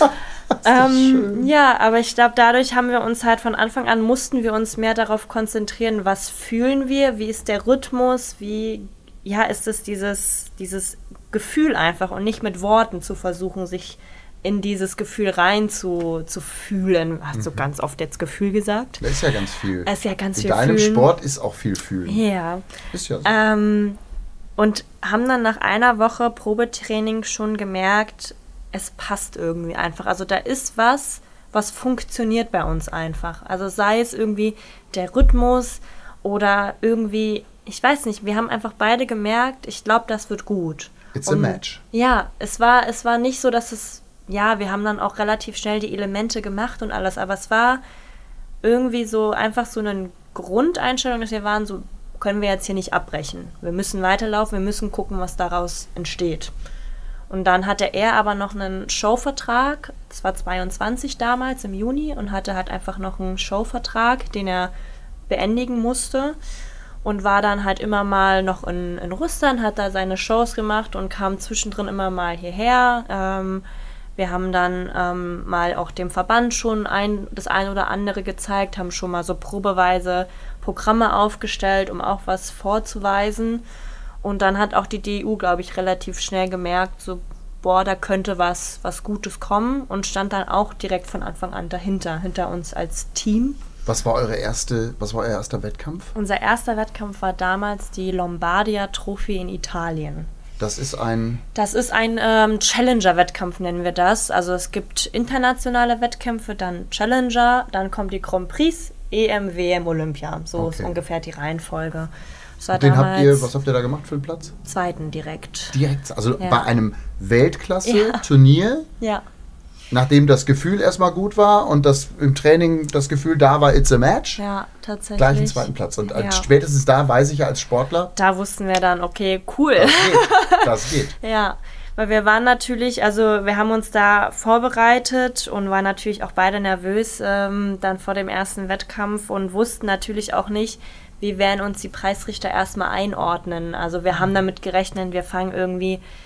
ähm, ja, aber ich glaube, dadurch haben wir uns halt von Anfang an, mussten wir uns mehr darauf konzentrieren, was fühlen wir, wie ist der Rhythmus, wie ja, ist es dieses, dieses Gefühl einfach und nicht mit Worten zu versuchen, sich in dieses Gefühl rein zu, zu fühlen. Hast mhm. du ganz oft jetzt Gefühl gesagt? Das ist ja ganz viel. Das ist ja ganz in viel deinem fühlen. Sport ist auch viel fühlen. Ja. Ist ja so. Ähm, und haben dann nach einer Woche Probetraining schon gemerkt, es passt irgendwie einfach. Also da ist was, was funktioniert bei uns einfach. Also sei es irgendwie der Rhythmus oder irgendwie, ich weiß nicht, wir haben einfach beide gemerkt, ich glaube, das wird gut. It's und, a match. Ja, es war, es war nicht so, dass es ja, wir haben dann auch relativ schnell die Elemente gemacht und alles, aber es war irgendwie so einfach so eine Grundeinstellung, dass wir waren so, können wir jetzt hier nicht abbrechen. Wir müssen weiterlaufen, wir müssen gucken, was daraus entsteht. Und dann hatte er aber noch einen Showvertrag, das war zweiundzwanzig damals im Juni, und hatte halt einfach noch einen Showvertrag, den er beendigen musste. Und war dann halt immer mal noch in, in Russland, hat da seine Shows gemacht und kam zwischendrin immer mal hierher. Ähm, wir haben dann ähm, mal auch dem Verband schon ein, das eine oder andere gezeigt, haben schon mal so probeweise Programme aufgestellt, um auch was vorzuweisen. Und dann hat auch die D E U, glaube ich, relativ schnell gemerkt, so, boah, da könnte was, was Gutes kommen, und stand dann auch direkt von Anfang an dahinter, hinter uns als Team. Was war eure erste, was war euer erster Wettkampf? Unser erster Wettkampf war damals die Lombardia Trophy in Italien. Das ist ein... Das ist ein ähm, Challenger-Wettkampf, nennen wir das. Also es gibt internationale Wettkämpfe, dann Challenger, dann kommt die Grand Prix, E M, W M, Olympia. So okay. Ist ungefähr die Reihenfolge. Den habt ihr, was habt ihr da gemacht für einen Platz? Zweiten direkt. Direkt, also ja. bei einem Weltklasse-Turnier? Ja. ja. Nachdem das Gefühl erstmal gut war und das im Training das Gefühl da war, it's a match. Ja, tatsächlich. Gleich einen zweiten Platz. Und ja. spätestens da weiß ich ja als Sportler. Da wussten wir dann, okay, cool. Das geht. Das geht. Ja, weil wir waren natürlich, also wir haben uns da vorbereitet und waren natürlich auch beide nervös ähm, dann vor dem ersten Wettkampf und wussten natürlich auch nicht, wie werden uns die Preisrichter erstmal einordnen. Also wir haben damit gerechnet, wir fangen irgendwie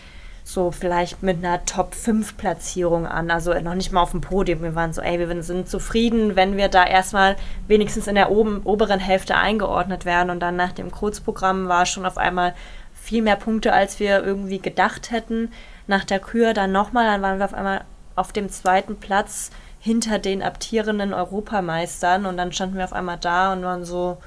so vielleicht mit einer Top fünf Platzierung an, also noch nicht mal auf dem Podium. Wir waren so, ey, wir sind zufrieden, wenn wir da erstmal wenigstens in der oben, oberen Hälfte eingeordnet werden, und dann nach dem Kurzprogramm war schon auf einmal viel mehr Punkte, als wir irgendwie gedacht hätten. Nach der Kür dann nochmal, dann waren wir auf einmal auf dem zweiten Platz hinter den amtierenden Europameistern, und dann standen wir auf einmal da und waren so,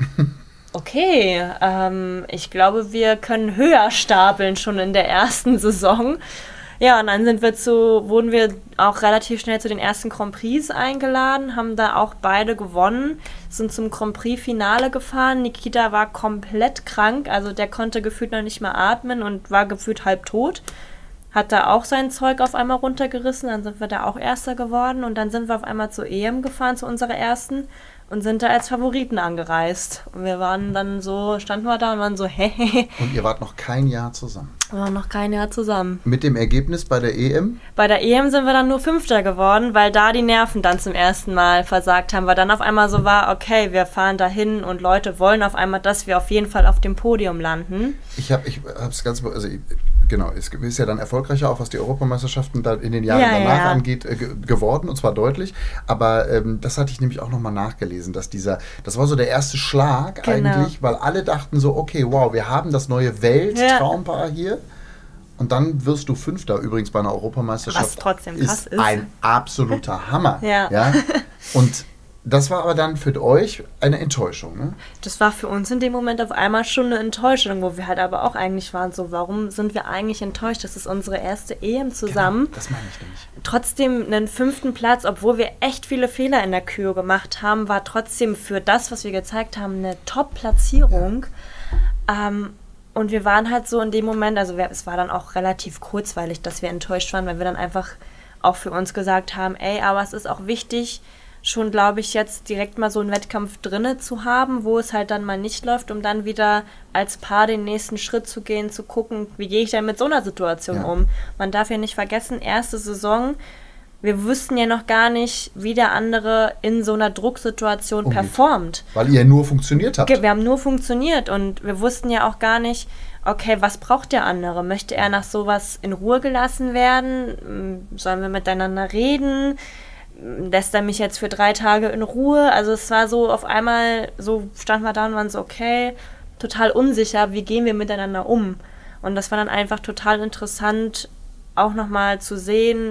okay, ähm, ich glaube, wir können höher stapeln schon in der ersten Saison. Ja, und dann sind wir zu, wurden wir auch relativ schnell zu den ersten Grand Prix eingeladen, haben da auch beide gewonnen, sind zum Grand Prix-Finale gefahren. Nikita war komplett krank, also der konnte gefühlt noch nicht mehr atmen und war gefühlt halb tot. Hat da auch sein Zeug auf einmal runtergerissen, dann sind wir da auch Erster geworden, und dann sind wir auf einmal zur E M gefahren, zu unserer ersten, und sind da als Favoriten angereist. Und wir waren dann so, standen wir da und waren so, hehehe. Und ihr wart noch kein Jahr zusammen? Wir waren noch kein Jahr zusammen. Mit dem Ergebnis bei der E M? Bei der E M sind wir dann nur Fünfter geworden, weil da die Nerven dann zum ersten Mal versagt haben, weil dann auf einmal so war, okay, wir fahren dahin und Leute wollen auf einmal, dass wir auf jeden Fall auf dem Podium landen. Ich habe ich es ganz, also ich, genau, es ist ja dann erfolgreicher, auch was die Europameisterschaften da in den Jahren ja, danach ja. angeht, äh, ge- geworden, und zwar deutlich. Aber ähm, das hatte ich nämlich auch nochmal nachgelesen, dass dieser, das war so der erste Schlag genau. eigentlich, weil alle dachten so, okay, wow, wir haben das neue Welttraumpaar ja. hier. Und dann wirst du Fünfter, übrigens bei einer Europameisterschaft. Was trotzdem krass ist. Ist ein absoluter Hammer. ja. ja. Und das war aber dann für euch eine Enttäuschung, ne? Das war für uns in dem Moment auf einmal schon eine Enttäuschung, wo wir halt aber auch eigentlich waren so, warum sind wir eigentlich enttäuscht? Das ist unsere erste E M zusammen. Genau, das meine ich nämlich. Trotzdem einen fünften Platz, obwohl wir echt viele Fehler in der Kür gemacht haben, war trotzdem für das, was wir gezeigt haben, eine Top-Platzierung. Ja. Ähm, und wir waren halt so in dem Moment, also wir, es war dann auch relativ kurzweilig, dass wir enttäuscht waren, weil wir dann einfach auch für uns gesagt haben, ey, aber es ist auch wichtig, schon, glaube ich, jetzt direkt mal so einen Wettkampf drinne zu haben, wo es halt dann mal nicht läuft, um dann wieder als Paar den nächsten Schritt zu gehen, zu gucken, wie gehe ich denn mit so einer Situation ja. um. Man darf ja nicht vergessen, erste Saison, wir wussten ja noch gar nicht, wie der andere in so einer Drucksituation Umgeht. performt. Weil ihr nur funktioniert habt. Wir haben nur funktioniert, und wir wussten ja auch gar nicht, okay, was braucht der andere? Möchte er nach sowas in Ruhe gelassen werden? Sollen wir miteinander reden? Lässt er mich jetzt für drei Tage in Ruhe? Also es war so auf einmal, so standen wir da und waren so, okay, total unsicher, wie gehen wir miteinander um? Und das war dann einfach total interessant, auch nochmal zu sehen,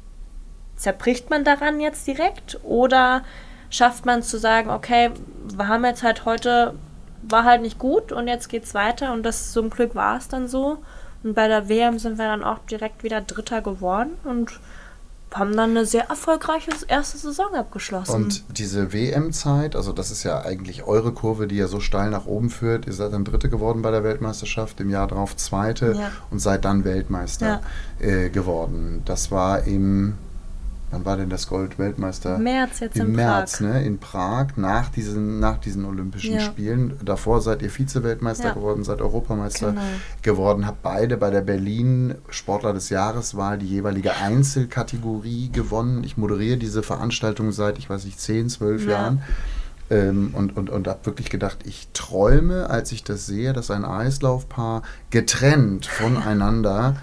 zerbricht man daran jetzt direkt oder schafft man es zu sagen, okay, wir haben jetzt halt heute, war halt nicht gut und jetzt geht's weiter, und das zum Glück war es dann so. Und bei der W M sind wir dann auch direkt wieder Dritter geworden und haben dann eine sehr erfolgreiche erste Saison abgeschlossen. Und diese W M-Zeit, also das ist ja eigentlich eure Kurve, die ja so steil nach oben führt. Ihr seid dann Dritte geworden bei der Weltmeisterschaft, im Jahr darauf Zweite ja. und seid dann Weltmeister ja. äh, geworden. Das war im, wann war denn das Gold-Weltmeister? März jetzt Im in März, Prag. Ne? In Prag, nach diesen, nach diesen Olympischen ja. Spielen. Davor seid ihr Vize-Weltmeister ja. geworden, seid Europameister genau. geworden, habt beide bei der Berlin Sportler des Jahreswahl die jeweilige Einzelkategorie gewonnen. Ich moderiere diese Veranstaltung seit, ich weiß nicht, zehn, zwölf ja. Jahren. Ähm, und und, und habe wirklich gedacht, ich träume, als ich das sehe, dass ein Eislaufpaar getrennt voneinander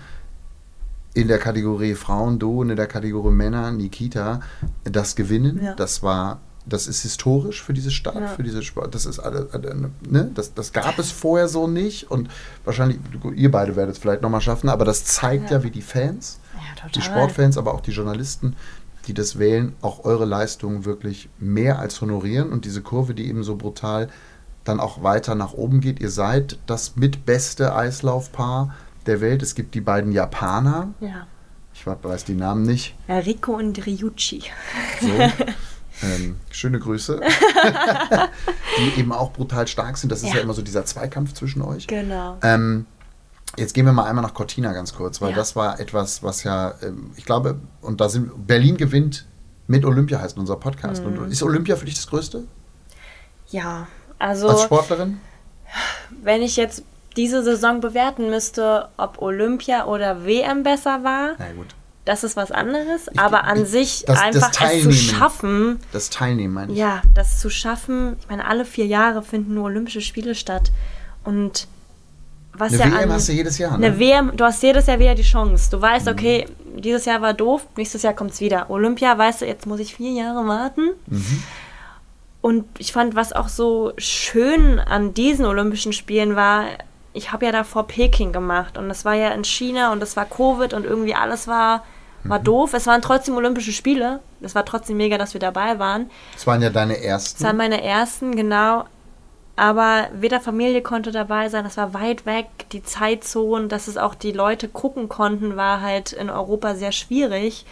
in der Kategorie Frauen, du, und in der Kategorie Männer, Nikita, das gewinnen. Ja. Das war, das ist historisch für diese Stadt, ja. für diese Sport. Das ist ne, das, das gab es vorher so nicht, und wahrscheinlich, ihr beide werdet es vielleicht nochmal schaffen, aber das zeigt ja, ja wie die Fans, ja, die Sportfans, aber auch die Journalisten, die das wählen, auch eure Leistungen wirklich mehr als honorieren, und diese Kurve, die eben so brutal dann auch weiter nach oben geht. Ihr seid das mitbeste Eislaufpaar der Welt. Es gibt die beiden Japaner. Ja. Ich weiß die Namen nicht. Ja, Riko und Ryuichi. So. ähm, schöne Grüße. Die eben auch brutal stark sind. Das ist ja, ja immer so dieser Zweikampf zwischen euch. Genau. Ähm, jetzt gehen wir mal einmal nach Cortina ganz kurz, weil ja. das war etwas, was ja, ähm, ich glaube, und da sind, Berlin gewinnt mit Olympia, heißt unser Podcast. Mhm. Und ist Olympia für dich das Größte? Ja, also als Sportlerin? Wenn ich jetzt diese Saison bewerten müsste, ob Olympia oder W M besser war, na gut. Das ist was anderes, ich, aber an ich, sich das, einfach das es zu schaffen. Das Teilnehmen, meine ich. Ja, das zu schaffen. Ich meine, alle vier Jahre finden nur Olympische Spiele statt. Und was eine ja W M an, hast du jedes Jahr, ne? Eine W M, du hast jedes Jahr wieder die Chance. Du weißt, okay, mhm. dieses Jahr war doof, nächstes Jahr kommt es wieder. Olympia, weißt du, jetzt muss ich vier Jahre warten. Mhm. Und ich fand, was auch so schön an diesen Olympischen Spielen war, ich habe ja davor Peking gemacht und das war ja in China und das war Covid und irgendwie alles war, war mhm. doof. Es waren trotzdem Olympische Spiele. Es war trotzdem mega, dass wir dabei waren. Das waren ja deine ersten. Das waren meine ersten, genau. Aber weder Familie konnte dabei sein, das war weit weg. Die Zeitzonen, dass es auch die Leute gucken konnten, war halt in Europa sehr schwierig.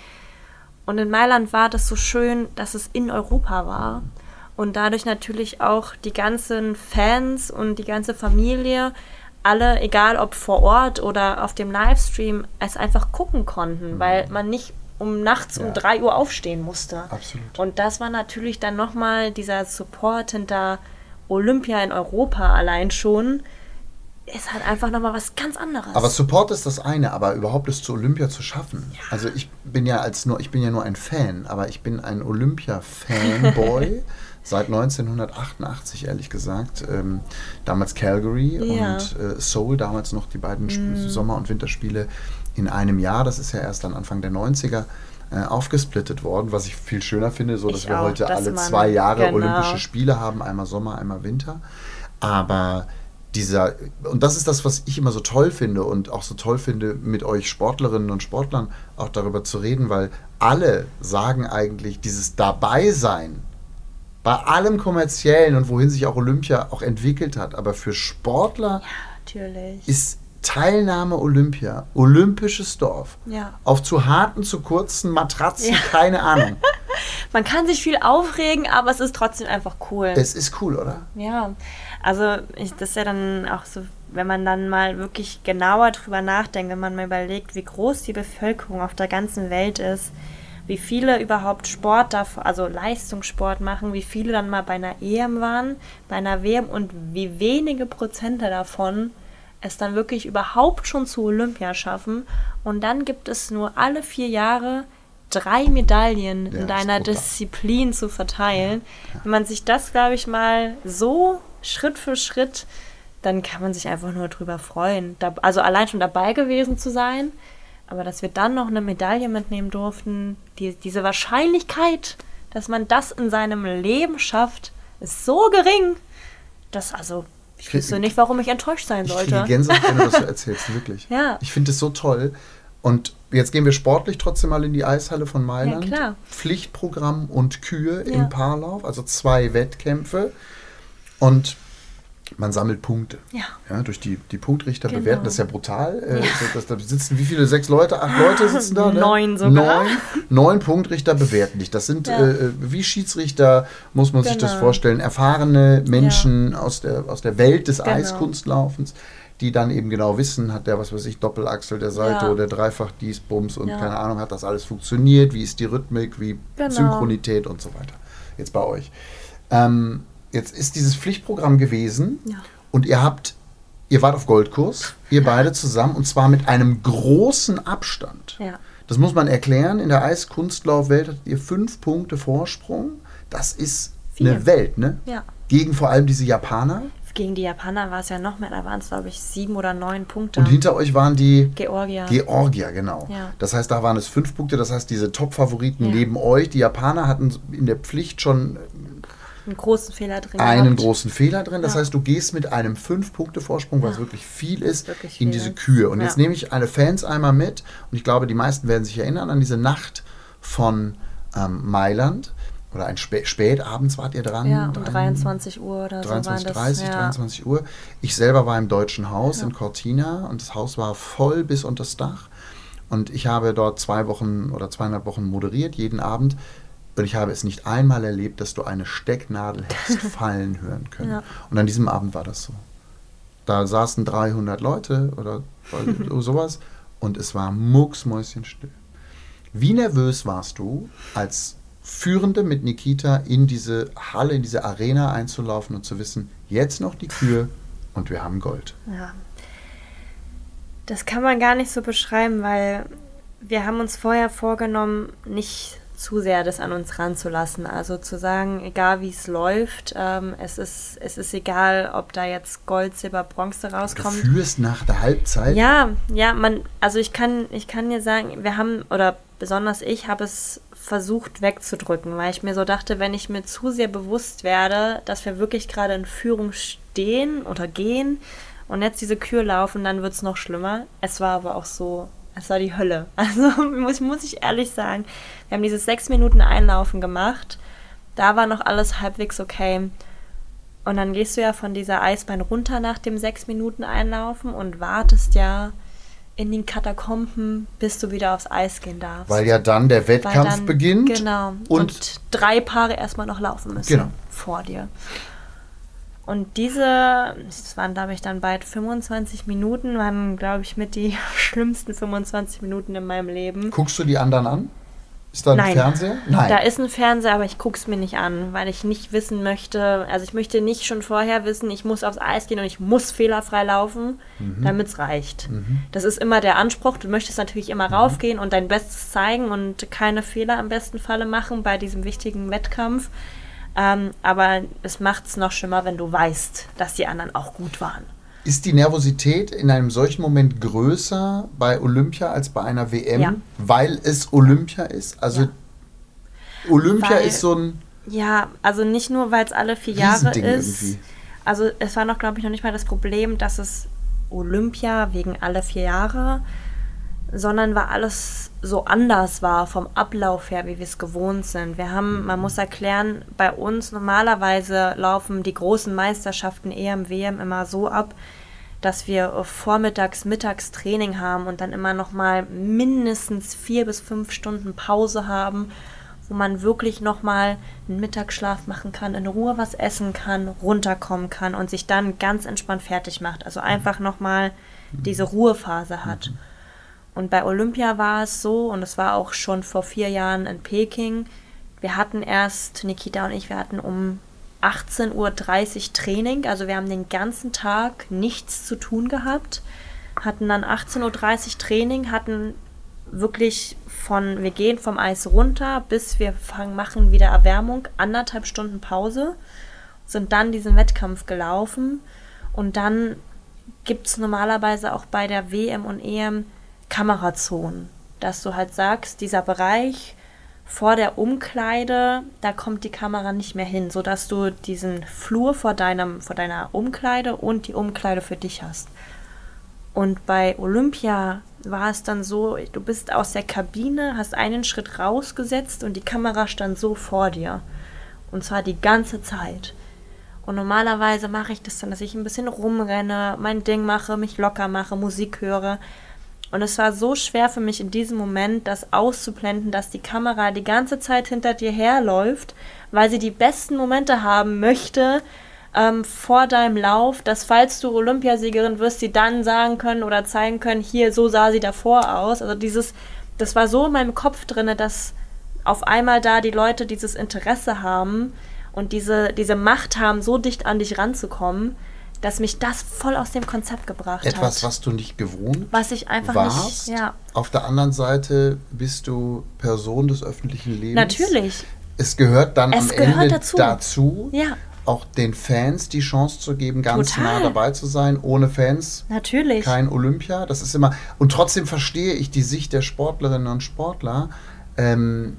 Und in Mailand war das so schön, dass es in Europa war. Und dadurch natürlich auch die ganzen Fans und die ganze Familie, alle, egal ob vor Ort oder auf dem Livestream, es einfach gucken konnten, mhm. weil man nicht um nachts ja. um drei Uhr aufstehen musste. Absolut. Und das war natürlich dann nochmal dieser Support hinter Olympia in Europa allein schon, ist halt einfach nochmal was ganz anderes. Aber Support ist das eine, aber überhaupt es zu Olympia zu schaffen. Ja. Also ich bin ja als nur, ich bin ja nur ein Fan, aber ich bin ein Olympia-Fanboy. Seit neunzehnhundertachtundachtzig, ehrlich gesagt. Ähm, damals Calgary ja. und äh, Seoul, damals noch die beiden mm. Sp- Sommer- und Winterspiele in einem Jahr. Das ist ja erst dann Anfang der neunziger äh, aufgesplittet worden, was ich viel schöner finde, so dass ich wir auch, heute dass alle man, zwei Jahre genau. Olympische Spiele haben, einmal Sommer, einmal Winter. Aber dieser, und das ist das, was ich immer so toll finde und auch so toll finde, mit euch Sportlerinnen und Sportlern auch darüber zu reden, weil alle sagen eigentlich, dieses Dabeisein bei allem Kommerziellen und wohin sich auch Olympia auch entwickelt hat, aber für Sportler ja, natürlich. ist Teilnahme Olympia, olympisches Dorf, ja. auf zu harten, zu kurzen Matratzen, ja. keine Ahnung. Man kann sich viel aufregen, aber es ist trotzdem einfach cool. Es ist cool, oder? Ja, also ich, das ist ja dann auch so, wenn man dann mal wirklich genauer drüber nachdenkt, wenn man mal überlegt, wie groß die Bevölkerung auf der ganzen Welt ist, wie viele überhaupt Sport, also Leistungssport machen, wie viele dann mal bei einer E M waren, bei einer W M und wie wenige Prozente davon es dann wirklich überhaupt schon zu Olympia schaffen. Und dann gibt es nur alle vier Jahre drei Medaillen ja, in deiner Disziplin zu verteilen. Ja, ja. Wenn man sich das, glaube ich, mal so Schritt für Schritt, dann kann man sich einfach nur drüber freuen. Da, also allein schon dabei gewesen zu sein, aber dass wir dann noch eine Medaille mitnehmen durften, die, diese Wahrscheinlichkeit, dass man das in seinem Leben schafft, ist so gering, dass also, ich wüsste nicht, warum ich enttäuscht sein sollte. Ich kriege Gänsehaut, wenn du das so erzählst, wirklich. Ja. Ich finde es so toll. Und jetzt gehen wir sportlich trotzdem mal in die Eishalle von Mailand. Ja, klar. Pflichtprogramm und Kühe ja. im Paarlauf, also zwei Wettkämpfe. Und man sammelt Punkte. Ja. Ja, durch die, die Punktrichter genau. bewerten. Das ist ja brutal. Ja. Äh, das, da sitzen wie viele? Sechs Leute? Acht Leute sitzen da? Ne? Neun sogar. Neun, neun Punktrichter bewerten dich. Das sind ja. äh, wie Schiedsrichter, muss man genau. sich das vorstellen, erfahrene Menschen ja. aus, der, aus der Welt des genau. Eiskunstlaufens, die dann eben genau wissen, hat der, was weiß ich, Doppelachsel, der Salto, ja. der Dreifach dies, Bums und ja. keine Ahnung, hat das alles funktioniert, wie ist die Rhythmik, wie genau. Synchronität und so weiter. Jetzt bei euch. Ähm, jetzt ist dieses Pflichtprogramm gewesen ja. und ihr habt, ihr wart auf Goldkurs, ihr beide zusammen und zwar mit einem großen Abstand. Ja. Das muss man erklären, in der Eiskunstlaufwelt hattet ihr fünf Punkte Vorsprung. Das ist Vier. eine Welt, ne? Ja. Gegen vor allem diese Japaner. Gegen die Japaner war es ja noch mehr, da waren es, glaube ich, sieben oder neun Punkte. Und hinter euch waren die Georgier. Georgier, genau. Ja. Das heißt, da waren es fünf Punkte, das heißt, diese Top-Favoriten ja. neben euch, die Japaner hatten in der Pflicht schon einen großen Fehler drin. Einen gehabt. großen Fehler drin. Das ja. heißt, du gehst mit einem fünf Punkte Vorsprung, was ja. wirklich viel ist, wirklich in viel. diese Kühe. Und ja. jetzt nehme ich alle Fans einmal mit und ich glaube, die meisten werden sich erinnern an diese Nacht von ähm, Mailand. Oder ein spät, spät abends wart ihr dran. Ja, um dreiundzwanzig Uhr oder dreiundzwanzig, so waren dreißig, das. Ja. dreiundzwanzig Uhr. Ich selber war im Deutschen Haus ja. in Cortina und das Haus war voll bis unter das Dach. Und ich habe dort zwei Wochen oder zweieinhalb Wochen moderiert, jeden Abend. Und ich habe es nicht einmal erlebt, dass du eine Stecknadel hättest fallen hören können. Ja. Und an diesem Abend war das so. Da saßen dreihundert Leute oder sowas und es war mucksmäuschenstill. Wie nervös warst du, als Führende mit Nikita in diese Halle, in diese Arena einzulaufen und zu wissen, jetzt noch die Kühe und wir haben Gold? Ja. Das kann man gar nicht so beschreiben, weil wir haben uns vorher vorgenommen, nicht zu sehr das an uns ranzulassen. Also zu sagen, egal wie es läuft, ähm, es ist, es ist egal, ob da jetzt Gold, Silber, Bronze rauskommt. Du führst nach der Halbzeit? Ja, ja, man, also ich kann, ich kann dir sagen, wir haben, oder besonders ich, habe es versucht wegzudrücken, weil ich mir so dachte, wenn ich mir zu sehr bewusst werde, dass wir wirklich gerade in Führung stehen oder gehen und jetzt diese Kür laufen, dann wird es noch schlimmer. Es war aber auch so, es war die Hölle. Also muss, muss ich ehrlich sagen, wir haben dieses sechs Minuten Einlaufen gemacht, da war noch alles halbwegs okay. Und dann gehst du ja von dieser Eisbahn runter nach dem sechs Minuten Einlaufen und wartest ja in den Katakomben, bis du wieder aufs Eis gehen darfst. Weil ja dann der Wettkampf dann, beginnt. Genau. Und, und drei Paare erstmal noch laufen müssen genau. vor dir. Und diese, das waren, glaube ich, dann bald fünfundzwanzig Minuten, waren, glaube ich, mit die schlimmsten fünfundzwanzig Minuten in meinem Leben. Guckst du die anderen an? Ist da ein Nein. Fernseher? Nein. Da ist ein Fernseher, aber ich gucke es mir nicht an, weil ich nicht wissen möchte, also ich möchte nicht schon vorher wissen, ich muss aufs Eis gehen und ich muss fehlerfrei laufen, mhm. damit es reicht. Mhm. Das ist immer der Anspruch, du möchtest natürlich immer mhm. raufgehen und dein Bestes zeigen und keine Fehler im besten Falle machen bei diesem wichtigen Wettkampf. Ähm, aber es macht es noch schlimmer, wenn du weißt, dass die anderen auch gut waren. Ist die Nervosität in einem solchen Moment größer bei Olympia als bei einer W M, ja. weil es Olympia ist? Also ja. Olympia weil, ist so ein Ja, also nicht nur, weil es alle vier Jahre ist. Irgendwie. Also es war noch, glaube ich, noch nicht mal das Problem, dass es Olympia wegen alle vier Jahre, sondern weil alles so anders war vom Ablauf her, wie wir es gewohnt sind. Wir haben, man muss erklären, bei uns normalerweise laufen die großen Meisterschaften E M, W M immer so ab, dass wir vormittags, mittags Training haben und dann immer noch mal mindestens vier bis fünf Stunden Pause haben, wo man wirklich noch mal einen Mittagsschlaf machen kann, in Ruhe was essen kann, runterkommen kann und sich dann ganz entspannt fertig macht. Also einfach noch mal diese Ruhephase hat. Und bei Olympia war es so, und es war auch schon vor vier Jahren in Peking, wir hatten erst, Nikita und ich, wir hatten um achtzehn Uhr dreißig Training, also wir haben den ganzen Tag nichts zu tun gehabt, hatten dann achtzehn Uhr dreißig Training, hatten wirklich von, wir gehen vom Eis runter, bis wir fangen, machen wieder Erwärmung, anderthalb Stunden Pause, sind dann diesen Wettkampf gelaufen und dann gibt es normalerweise auch bei der W M und E M Kamerazonen, dass du halt sagst, dieser Bereich vor der Umkleide, da kommt die Kamera nicht mehr hin, sodass du diesen Flur vor deinem, vor deiner Umkleide und die Umkleide für dich hast. Und bei Olympia war es dann so, du bist aus der Kabine, hast einen Schritt rausgesetzt und die Kamera stand so vor dir. Und zwar die ganze Zeit. Und normalerweise mache ich das dann, dass ich ein bisschen rumrenne, mein Ding mache, mich locker mache, Musik höre. Und es war so schwer für mich in diesem Moment, das auszublenden, dass die Kamera die ganze Zeit hinter dir herläuft, weil sie die besten Momente haben möchte ähm, vor deinem Lauf, dass falls du Olympiasiegerin wirst, sie dann sagen können oder zeigen können, hier, so sah sie davor aus. Also dieses, das war so in meinem Kopf drin, dass auf einmal da die Leute dieses Interesse haben und diese, diese Macht haben, so dicht an dich ranzukommen, dass mich das voll aus dem Konzept gebracht Etwas, hat. Etwas, was du nicht gewohnt was ich einfach warst. Nicht, ja. Auf der anderen Seite bist du Person des öffentlichen Lebens. Natürlich. Es gehört dann es am gehört Ende dazu, dazu ja. auch den Fans die Chance zu geben, ganz Total. nah dabei zu sein. Ohne Fans Natürlich. kein Olympia. Das ist immer. Und trotzdem verstehe ich die Sicht der Sportlerinnen und Sportler. Ähm,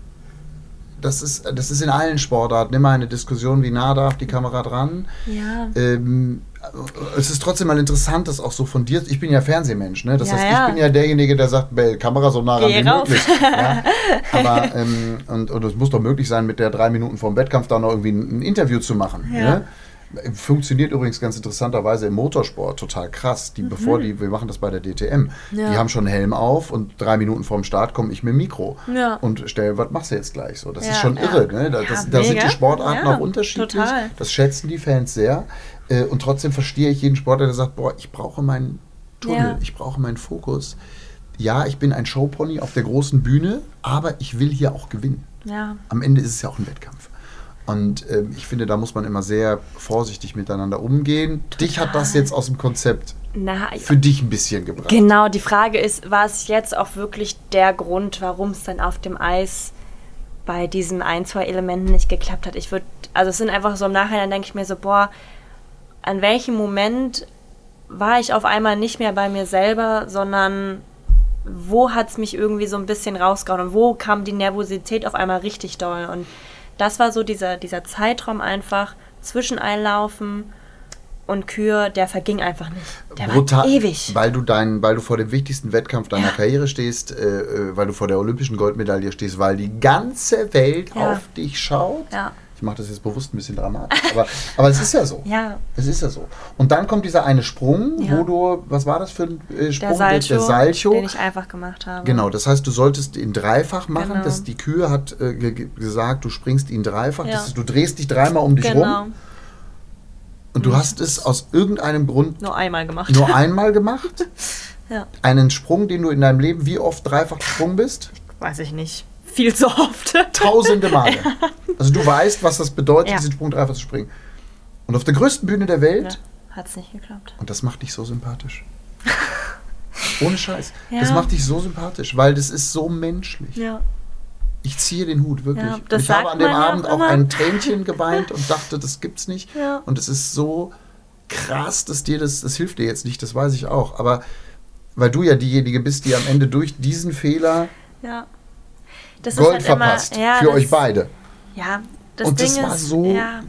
Das ist, das ist in allen Sportarten immer eine Diskussion, wie nah darf die Kamera dran. Ja. Ähm, es ist trotzdem mal interessant, das auch so von dir. Ich bin ja Fernsehmensch, ne? Das ja, heißt, ja. ich bin ja derjenige, der sagt, Bell, Kamera so nah ran Geh wie rauf. möglich. Ja? Aber ähm, und, und es muss doch möglich sein, mit der drei Minuten vorm Wettkampf da noch irgendwie ein, ein Interview zu machen. Ja. Ne? Funktioniert übrigens ganz interessanterweise im Motorsport total krass. Die, mhm. bevor die, wir machen das bei der D T M, ja. die haben schon einen Helm auf und drei Minuten vorm Start komme ich mit dem Mikro ja. und stell, was machst du jetzt gleich? So, das ja, ist schon ja. irre. Ne? Da, das, ja, da sind die Sportarten ja, auch unterschiedlich. Total. Das schätzen die Fans sehr. Äh, und trotzdem verstehe ich jeden Sportler, der sagt, boah, ich brauche meinen Tunnel, ja. ich brauche meinen Fokus. Ja, ich bin ein Showpony auf der großen Bühne, aber ich will hier auch gewinnen. Ja. Am Ende ist es ja auch ein Wettkampf. Und ähm, ich finde, da muss man immer sehr vorsichtig miteinander umgehen. Total. Dich hat das jetzt aus dem Konzept Na, für dich ein bisschen gebracht. Genau, die Frage ist, war es jetzt auch wirklich der Grund, warum es dann auf dem Eis bei diesen ein, zwei Elementen nicht geklappt hat. Ich würde, also es sind einfach so im Nachhinein, denke ich mir so, boah, an welchem Moment war ich auf einmal nicht mehr bei mir selber, sondern wo hat es mich irgendwie so ein bisschen rausgehauen und wo kam die Nervosität auf einmal richtig doll. Und das war so dieser, dieser Zeitraum einfach zwischen Einlaufen und Kür, der verging einfach nicht. Der Brutal, war ewig. Weil du, dein, weil du vor dem wichtigsten Wettkampf deiner Ja. Karriere stehst, äh, weil du vor der olympischen Goldmedaille stehst, weil die ganze Welt Ja. auf dich schaut. Ja. Ich mache das jetzt bewusst ein bisschen dramatisch, aber, aber es ist ja so. Ja. Es ist ja so. Und dann kommt dieser eine Sprung, Ja. wo du, was war das für ein äh, Sprung? Der Salcho, der Salcho. den ich einfach gemacht habe. Genau, das heißt, du solltest ihn dreifach machen. Genau. Das, die Kühe hat äh, ge- gesagt, du springst ihn dreifach. Ja. Das ist, du drehst dich dreimal um dich Genau. rum. Und du hast es aus irgendeinem Grund Nur einmal gemacht. nur einmal gemacht. Ja. Einen Sprung, den du in deinem Leben wie oft dreifach gesprungen bist? Weiß ich nicht. Viel zu oft. Tausende Male. Also du weißt, was das bedeutet, Ja. diesen Sprung dreifach zu springen. Und auf der größten Bühne der Welt, Ja, hat's nicht geklappt. und das macht dich so sympathisch. Ohne Scheiß. Ja. Das macht dich so sympathisch, weil das ist so menschlich. Ja. Ich ziehe den Hut, wirklich. Ja, und das ich habe sagt an dem man ja Abend auch immer. ein Tränchen geweint und dachte, das gibt's nicht. Ja. Und es ist so krass, dass dir das, das hilft dir jetzt nicht, das weiß ich auch. Aber weil du ja diejenige bist, die am Ende durch diesen Fehler Ja. Das Gold ist halt verpasst. immer, ja, für das, euch beide. Ja, das Und Ding das war ist, so- ja,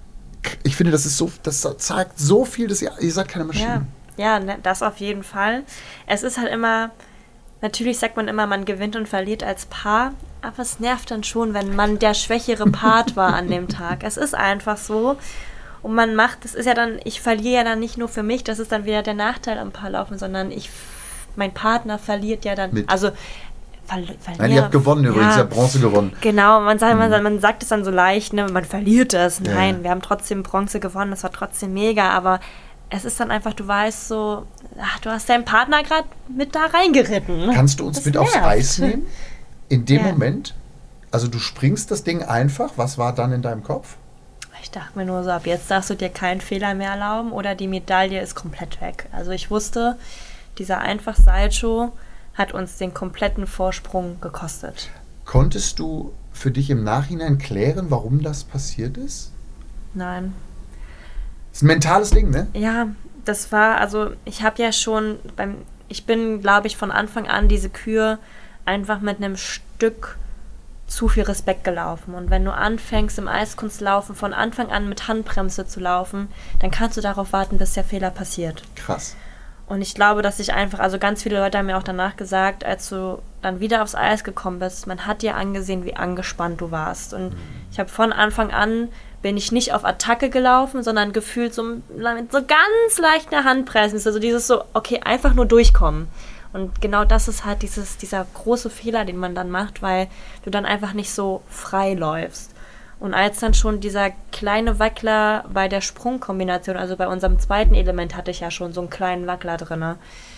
Ich finde, das ist so, das zeigt so viel, dass ihr, ihr seid keine ja, Maschinen. ja, ne, das auf jeden Fall. Es ist halt immer, natürlich sagt man immer, man gewinnt und verliert als Paar, aber es nervt dann schon, wenn man der schwächere Part war an dem Tag. Es ist einfach so. Und man macht, das ist ja dann, ich verliere ja dann nicht nur für mich, das ist dann wieder der Nachteil am Paarlaufen, sondern ich, mein Partner verliert ja dann, Mit. also ver, verliert. Nein, ihr habt gewonnen übrigens, ihr habt Bronze gewonnen. Genau, man sagt, man, man sagt es dann so leicht, ne, man verliert das. Ja, Nein, ja. wir haben trotzdem Bronze gewonnen, das war trotzdem mega, aber es ist dann einfach, du weißt so, ach, du hast deinen Partner gerade mit da reingeritten. Kannst du uns Das mit aufs nervt. Eis nehmen? In dem Ja. Moment? Also du springst das Ding einfach, was war dann in deinem Kopf? Ich dachte mir nur so, ab jetzt darfst du dir keinen Fehler mehr erlauben oder die Medaille ist komplett weg. Also ich wusste, dieser einfach Salcho hat uns den kompletten Vorsprung gekostet. Konntest du für dich im Nachhinein klären, warum das passiert ist? Nein. Das ist ein mentales Ding, ne? Ja, das war, also ich habe ja schon beim, ich bin, glaube ich, von Anfang an diese Kür einfach mit einem Stück zu viel Respekt gelaufen. Und wenn du anfängst im Eiskunstlaufen von Anfang an mit Handbremse zu laufen, dann kannst du darauf warten, bis der Fehler passiert. Krass. Und ich glaube, dass ich einfach, also ganz viele Leute haben mir auch danach gesagt, als du dann wieder aufs Eis gekommen bist, man hat dir angesehen, wie angespannt du warst. Und ich habe von Anfang an, bin ich nicht auf Attacke gelaufen, sondern gefühlt so mit so ganz leichter Handbremse, also dieses so, okay, einfach nur durchkommen. Und genau das ist halt dieses, dieser große Fehler, den man dann macht, weil du dann einfach nicht so frei läufst. Und als dann schon dieser kleine Wackler bei der Sprungkombination, also bei unserem zweiten Element hatte ich ja schon so einen kleinen Wackler drin. Da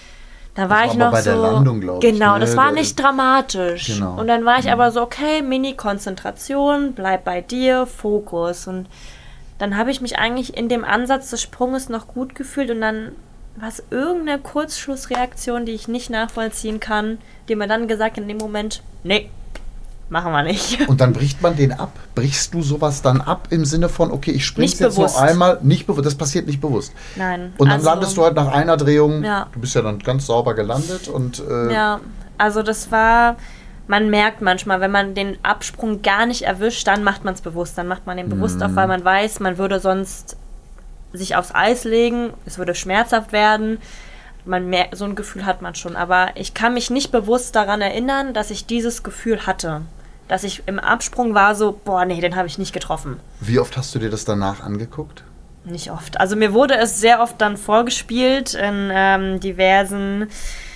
war war ich aber noch bei so. der Landung, glaub ich, Genau, ne? das war Da- nicht dramatisch. Genau. Und dann war ich Mhm. aber so, okay, Mini-Konzentration, bleib bei dir, Fokus. Und dann habe ich mich eigentlich in dem Ansatz des Sprunges noch gut gefühlt und dann war es irgendeine Kurzschlussreaktion, die ich nicht nachvollziehen kann, die mir dann gesagt hat in dem Moment, nee, machen wir nicht. Und dann bricht man den ab. Brichst du sowas dann ab im Sinne von, okay, ich spring's Nicht jetzt bewusst. noch einmal? Nicht bewusst. Das passiert nicht bewusst. Nein. Und dann also- landest du halt nach einer Drehung, Ja. du bist ja dann ganz sauber gelandet und äh, Ja, also das war, man merkt manchmal, wenn man den Absprung gar nicht erwischt, dann macht man es bewusst. Dann macht man den bewusst auf, weil man weiß, man würde sonst sich aufs Eis legen, es würde schmerzhaft werden. Man mer- so ein Gefühl hat man schon. Aber ich kann mich nicht bewusst daran erinnern, dass ich dieses Gefühl hatte. Dass ich im Absprung war so, boah, nee, den habe ich nicht getroffen. wie oft hast du dir das danach angeguckt? Nicht oft. Also mir wurde es sehr oft dann vorgespielt in ähm, diversen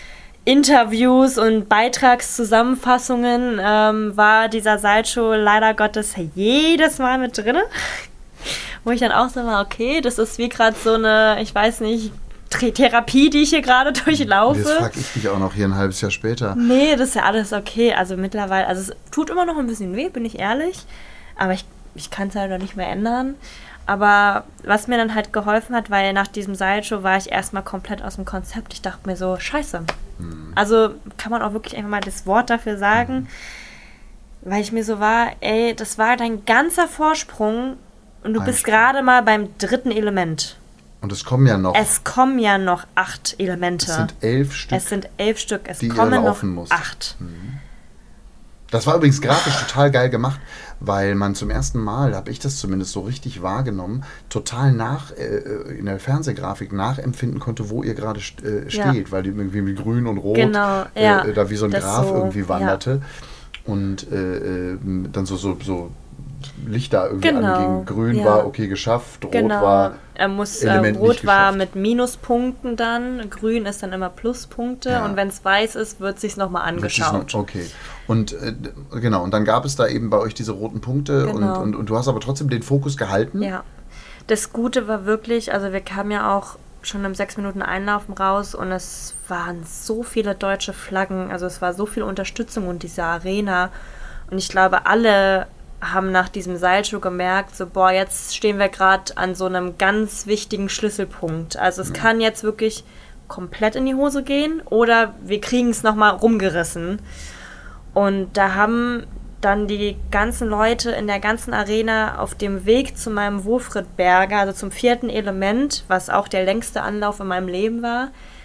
Interviews und Beitragszusammenfassungen ähm, war dieser Salcho leider Gottes jedes Mal mit drin. Wo ich dann auch so war, okay, das ist wie gerade so eine, ich weiß nicht, Tra- Therapie, die ich hier gerade durchlaufe. Das frage ich dich auch noch hier ein halbes Jahr später. Nee, das ist ja alles okay. Also mittlerweile, also es tut immer noch ein bisschen weh, bin ich ehrlich. Aber ich, ich kann es halt noch nicht mehr ändern. Aber was mir dann halt geholfen hat, weil nach diesem Salcho war ich erstmal komplett aus dem Konzept. Ich dachte mir so, scheiße. Hm. Also kann man auch wirklich einfach mal das Wort dafür sagen. Weil ich mir so war, ey, das war dein ganzer Vorsprung und du Ein bist Stück. gerade mal beim dritten Element. Und es kommen ja noch. Es kommen ja noch acht Elemente. Es sind elf Stück. Es sind elf Stück. Es die ihr kommen noch laufen musst. acht. Das war übrigens grafisch total geil gemacht, weil man zum ersten Mal, habe ich das zumindest so richtig wahrgenommen, total nach äh, in der Fernsehgrafik nachempfinden konnte, wo ihr gerade st- äh, Ja. steht, weil die irgendwie mit grün und rot Genau, ja. äh, da wie so ein Das Graph so, irgendwie ja. wanderte. Und äh, äh, dann so, so, so Lichter irgendwie Genau, angingen. Grün ja. war okay geschafft, rot Genau. war Er muss, äh, Element rot nicht war geschafft. mit Minuspunkten dann, grün ist dann immer Pluspunkte Ja. und wenn es weiß ist, wird sich's nochmal Wird sich angeschaut. noch- Okay. Und äh, genau, und dann gab es da eben bei euch diese roten Punkte Genau. und, und, und du hast aber trotzdem den Fokus gehalten. Ja. Das Gute war wirklich, also wir kamen ja auch schon im sechs Minuten Einlaufen raus und es waren so viele deutsche Flaggen, also es war so viel Unterstützung und diese Arena und ich glaube, alle haben nach diesem Seilschuh gemerkt, so boah, jetzt stehen wir gerade an so einem ganz wichtigen Schlüsselpunkt. Also es Ja. kann jetzt wirklich komplett in die Hose gehen oder wir kriegen es nochmal rumgerissen. Und da haben dann die ganzen Leute in der ganzen Arena auf dem Weg zu meinem Wulfriedberger, also zum vierten Element, was auch der längste Anlauf in meinem Leben war,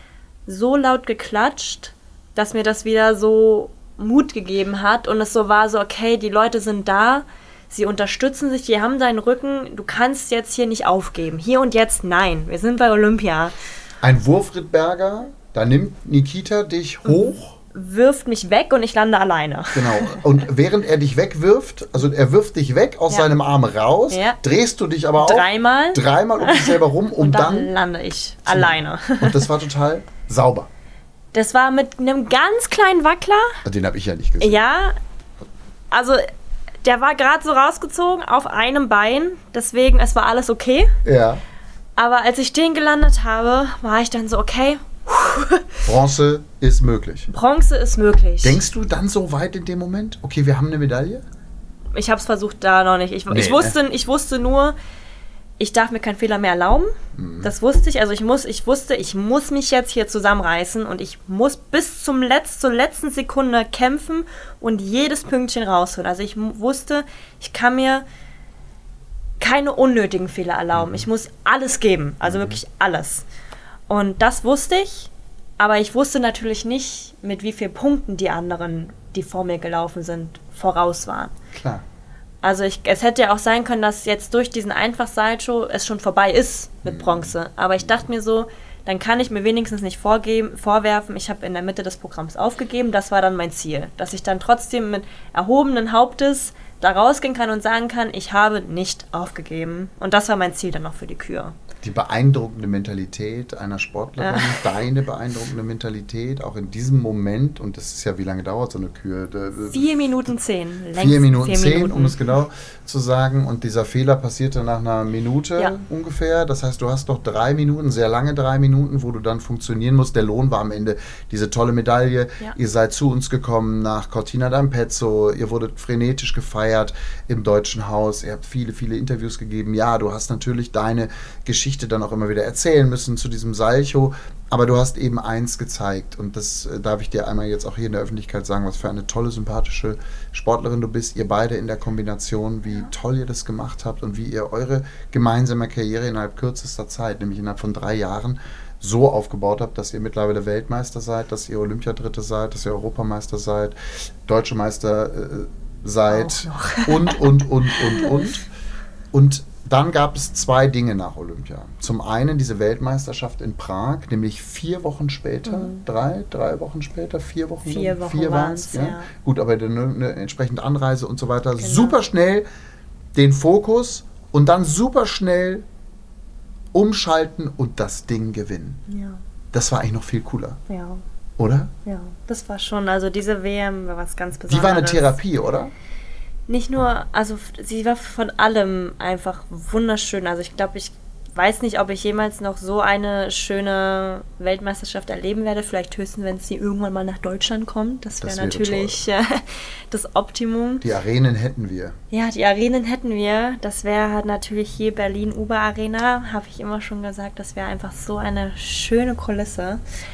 so laut geklatscht, dass mir das wieder so Mut gegeben hat und es so war so, okay, die Leute sind da, sie unterstützen sich, die haben deinen Rücken, du kannst jetzt hier nicht aufgeben. Hier und jetzt, nein, wir sind bei Olympia. Ein Wurfriedberger, da nimmt Nikita dich hoch. Wirft mich weg und ich lande alleine. Genau. Und während er dich wegwirft, also er wirft dich weg aus Ja. seinem Arm raus, Ja. drehst du dich aber auch Dreimal. dreimal um dich selber rum, um Und dann, dann. lande ich alleine. Und das war total sauber. Das war mit einem ganz kleinen Wackler. Den habe ich ja nicht gesehen. Ja, also der war gerade so rausgezogen auf einem Bein. Deswegen, es war alles okay. Ja. Aber als ich den gelandet habe, war ich dann so, okay, Bronze ist möglich. Bronze ist möglich. Denkst du dann so weit in dem Moment? Okay, wir haben eine Medaille? Ich habe es versucht da noch nicht. Ich, Nee, ich, wusste, ich wusste nur, ich darf mir keinen Fehler mehr erlauben. Mhm. Das wusste ich. Also ich muss, ich wusste, ich muss mich jetzt hier zusammenreißen und ich muss bis zum Letz-, zur letzten Sekunde kämpfen und jedes Pünktchen rausholen. Also ich mu- wusste, ich kann mir keine unnötigen Fehler erlauben. Ich muss alles geben. Also wirklich alles. Und das wusste ich. Aber ich wusste natürlich nicht, mit wie vielen Punkten die anderen, die vor mir gelaufen sind, voraus waren. Klar. Also ich, es hätte ja auch sein können, dass jetzt durch diesen Einfach-Salto es schon vorbei ist mit Bronze. Aber ich dachte mir so, dann kann ich mir wenigstens nicht vorgeben, vorwerfen, ich habe in der Mitte des Programms aufgegeben. Das war dann mein Ziel. Dass ich dann trotzdem mit erhobenen Hauptes da rausgehen kann und sagen kann, ich habe nicht aufgegeben. Und das war mein Ziel dann noch für die Kür. Die beeindruckende Mentalität einer Sportlerin, Ja. deine beeindruckende Mentalität, auch in diesem Moment, und das ist ja, wie lange dauert so eine Kür? D- Vier Minuten zehn. längst Vier Minuten vier zehn, Minuten. um es genau zu sagen. Und dieser Fehler passierte nach einer Minute Ja. ungefähr. Das heißt, du hast noch drei Minuten, sehr lange drei Minuten, wo du dann funktionieren musst. Der Lohn war am Ende diese tolle Medaille. Ja. Ihr seid zu uns gekommen nach Cortina d'Ampezzo. Ihr wurdet frenetisch gefeiert im Deutschen Haus. Ihr habt viele, viele Interviews gegeben. Ja, du hast natürlich deine Geschichte dann auch immer wieder erzählen müssen zu diesem Salcho. Aber du hast eben eins gezeigt, und das äh, darf ich dir einmal jetzt auch hier in der Öffentlichkeit sagen, was für eine tolle, sympathische Sportlerin du bist. Ihr beide in der Kombination, wie toll ihr das gemacht habt und wie ihr eure gemeinsame Karriere innerhalb kürzester Zeit, nämlich innerhalb von drei Jahren, so aufgebaut habt, dass ihr mittlerweile Weltmeister seid, dass ihr Olympiadritte seid, dass ihr Europameister seid, Deutsche Meister äh, seid Auch noch. und, und, und, und, und. Und dann gab es zwei Dinge nach Olympia. Zum einen diese Weltmeisterschaft in Prag, nämlich vier Wochen später, Mhm. drei, drei Wochen später, vier Wochen. Vier Wochen vier waren's, waren's, ja. Gut, aber eine, eine entsprechende Anreise und so weiter. Genau. Super schnell den Fokus und dann super schnell umschalten und das Ding gewinnen. Ja, Das war eigentlich noch viel cooler, ja, oder? ja. Das war schon, also diese W M war was ganz Besonderes. Die war eine Therapie, oder? Nicht nur, also f- sie war von allem einfach wunderschön. Also ich glaube, ich weiß nicht, ob ich jemals noch so eine schöne Weltmeisterschaft erleben werde. Vielleicht höchstens, wenn sie irgendwann mal nach Deutschland kommt. Das, Das wäre wäre natürlich äh, das Optimum. Die Arenen hätten wir. Ja, die Arenen hätten wir. Das wäre halt natürlich hier Berlin-Uber Arena, habe ich immer schon gesagt. Das wäre einfach so eine schöne Kulisse.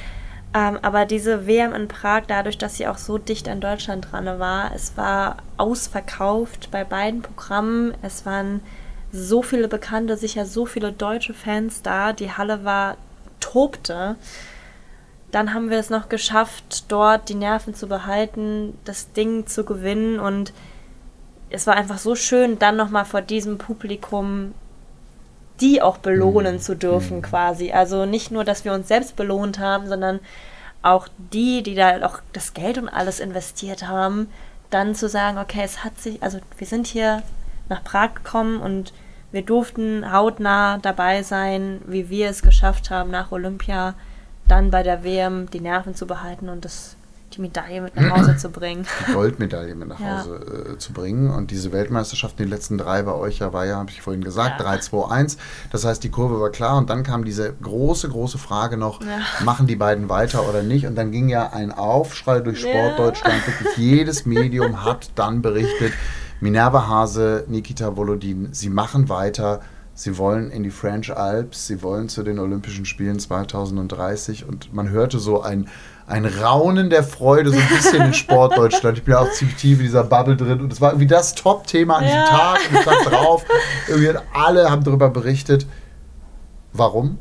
Ähm, aber diese W M in Prag, dadurch, dass sie auch so dicht an Deutschland dran war, es war ausverkauft bei beiden Programmen. Es waren so viele Bekannte, sicher so viele deutsche Fans da. Die Halle war tobte. Dann haben wir es noch geschafft, dort die Nerven zu behalten, das Ding zu gewinnen. Und es war einfach so schön, dann nochmal vor diesem Publikum die auch belohnen mhm. zu dürfen mhm. quasi. Also nicht nur, dass wir uns selbst belohnt haben, sondern auch die, die da auch das Geld und alles investiert haben, dann zu sagen, okay, es hat sich, also wir sind hier nach Prag gekommen und wir durften hautnah dabei sein, wie wir es geschafft haben, nach Olympia dann bei der W M die Nerven zu behalten und das die Medaille mit nach Hause zu bringen. Die Goldmedaille mit nach ja. Hause äh, zu bringen. Und diese Weltmeisterschaften, die letzten drei bei euch ja, war ja, habe ich vorhin gesagt, ja. drei zwei eins. Das heißt, die Kurve war klar. Und dann kam diese große, große Frage noch, ja. machen die beiden weiter oder nicht? Und dann ging ja ein Aufschrei durch Sportdeutschland. Ja. Wirklich jedes Medium hat dann berichtet, Minerva Hase, Nikita Volodin, sie machen weiter. Sie wollen in die French Alps, sie wollen zu den Olympischen Spielen zweitausenddreißig. Und man hörte so ein Ein Raunen der Freude, so ein bisschen in Sportdeutschland. Ich bin ja auch ziemlich tief in dieser Bubble drin. Und es war irgendwie das Top-Thema an diesem ja. Tag. Und ich stand drauf. Irgendwie alle haben darüber berichtet. Warum?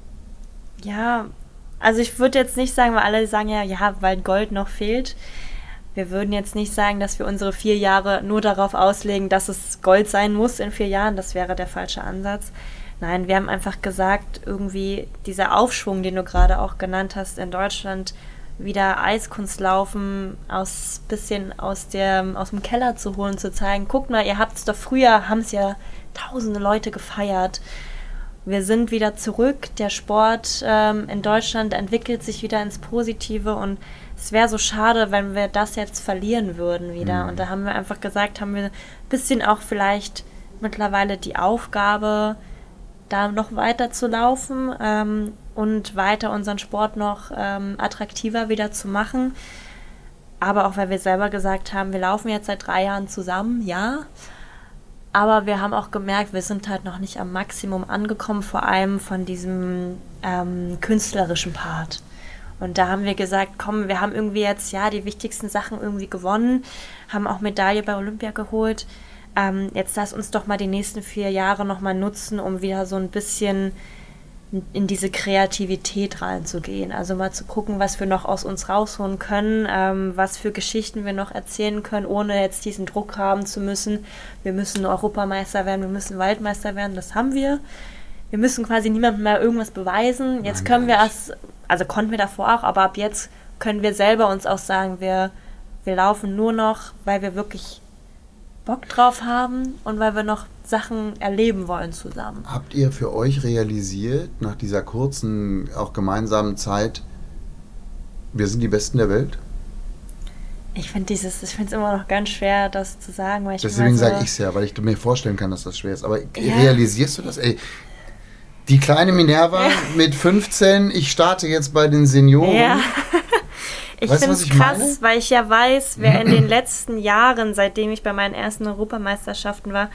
Ja, also ich würde jetzt nicht sagen, weil alle sagen ja, ja, weil Gold noch fehlt. Wir würden jetzt nicht sagen, dass wir unsere vier Jahre nur darauf auslegen, dass es Gold sein muss in vier Jahren. Das wäre der falsche Ansatz. Nein, wir haben einfach gesagt, irgendwie dieser Aufschwung, den du gerade auch genannt hast in Deutschland, wieder Eiskunstlaufen aus bisschen aus der aus dem Keller zu holen, zu zeigen, guckt mal, ihr habt es doch früher, haben es ja tausende Leute gefeiert. Wir sind wieder zurück, der Sport ähm, in Deutschland entwickelt sich wieder ins Positive und es wäre so schade, wenn wir das jetzt verlieren würden wieder. Mhm. Und da haben wir einfach gesagt, haben wir ein bisschen auch vielleicht mittlerweile die Aufgabe, da noch weiter zu laufen ähm, und weiter unseren Sport noch ähm, attraktiver wieder zu machen. Aber auch, weil wir selber gesagt haben, wir laufen jetzt seit drei Jahren zusammen, ja. Aber wir haben auch gemerkt, wir sind halt noch nicht am Maximum angekommen, vor allem von diesem ähm, künstlerischen Part. Und da haben wir gesagt, komm, wir haben irgendwie jetzt ja die wichtigsten Sachen irgendwie gewonnen, haben auch Medaille bei Olympia geholt. Ähm, jetzt lass uns doch mal die nächsten vier Jahre nochmal nutzen, um wieder so ein bisschen in diese Kreativität reinzugehen. Also mal zu gucken, was wir noch aus uns rausholen können, ähm, was für Geschichten wir noch erzählen können, ohne jetzt diesen Druck haben zu müssen. Wir müssen Europameister werden, wir müssen Weltmeister werden, das haben wir. Wir müssen quasi niemandem mehr irgendwas beweisen. Jetzt können wir erst, also konnten wir davor auch, aber ab jetzt können wir selber uns auch sagen, wir, wir laufen nur noch, weil wir wirklich Bock drauf haben und weil wir noch Sachen erleben wollen zusammen. Habt ihr für euch realisiert, nach dieser kurzen, auch gemeinsamen Zeit, wir sind die Besten der Welt? Ich finde dieses, ich finde es immer noch ganz schwer, das zu sagen. Weil ich Deswegen so, sage ich es ja, weil ich mir vorstellen kann, dass das schwer ist. Aber ja. realisierst du das? Ey, die kleine Minerva ja. mit fünfzehn, ich starte jetzt bei den Senioren. Ja. Ich finde es krass, meine? Weil ich ja weiß, wer in den letzten Jahren, seitdem ich bei meinen ersten Europameisterschaften war,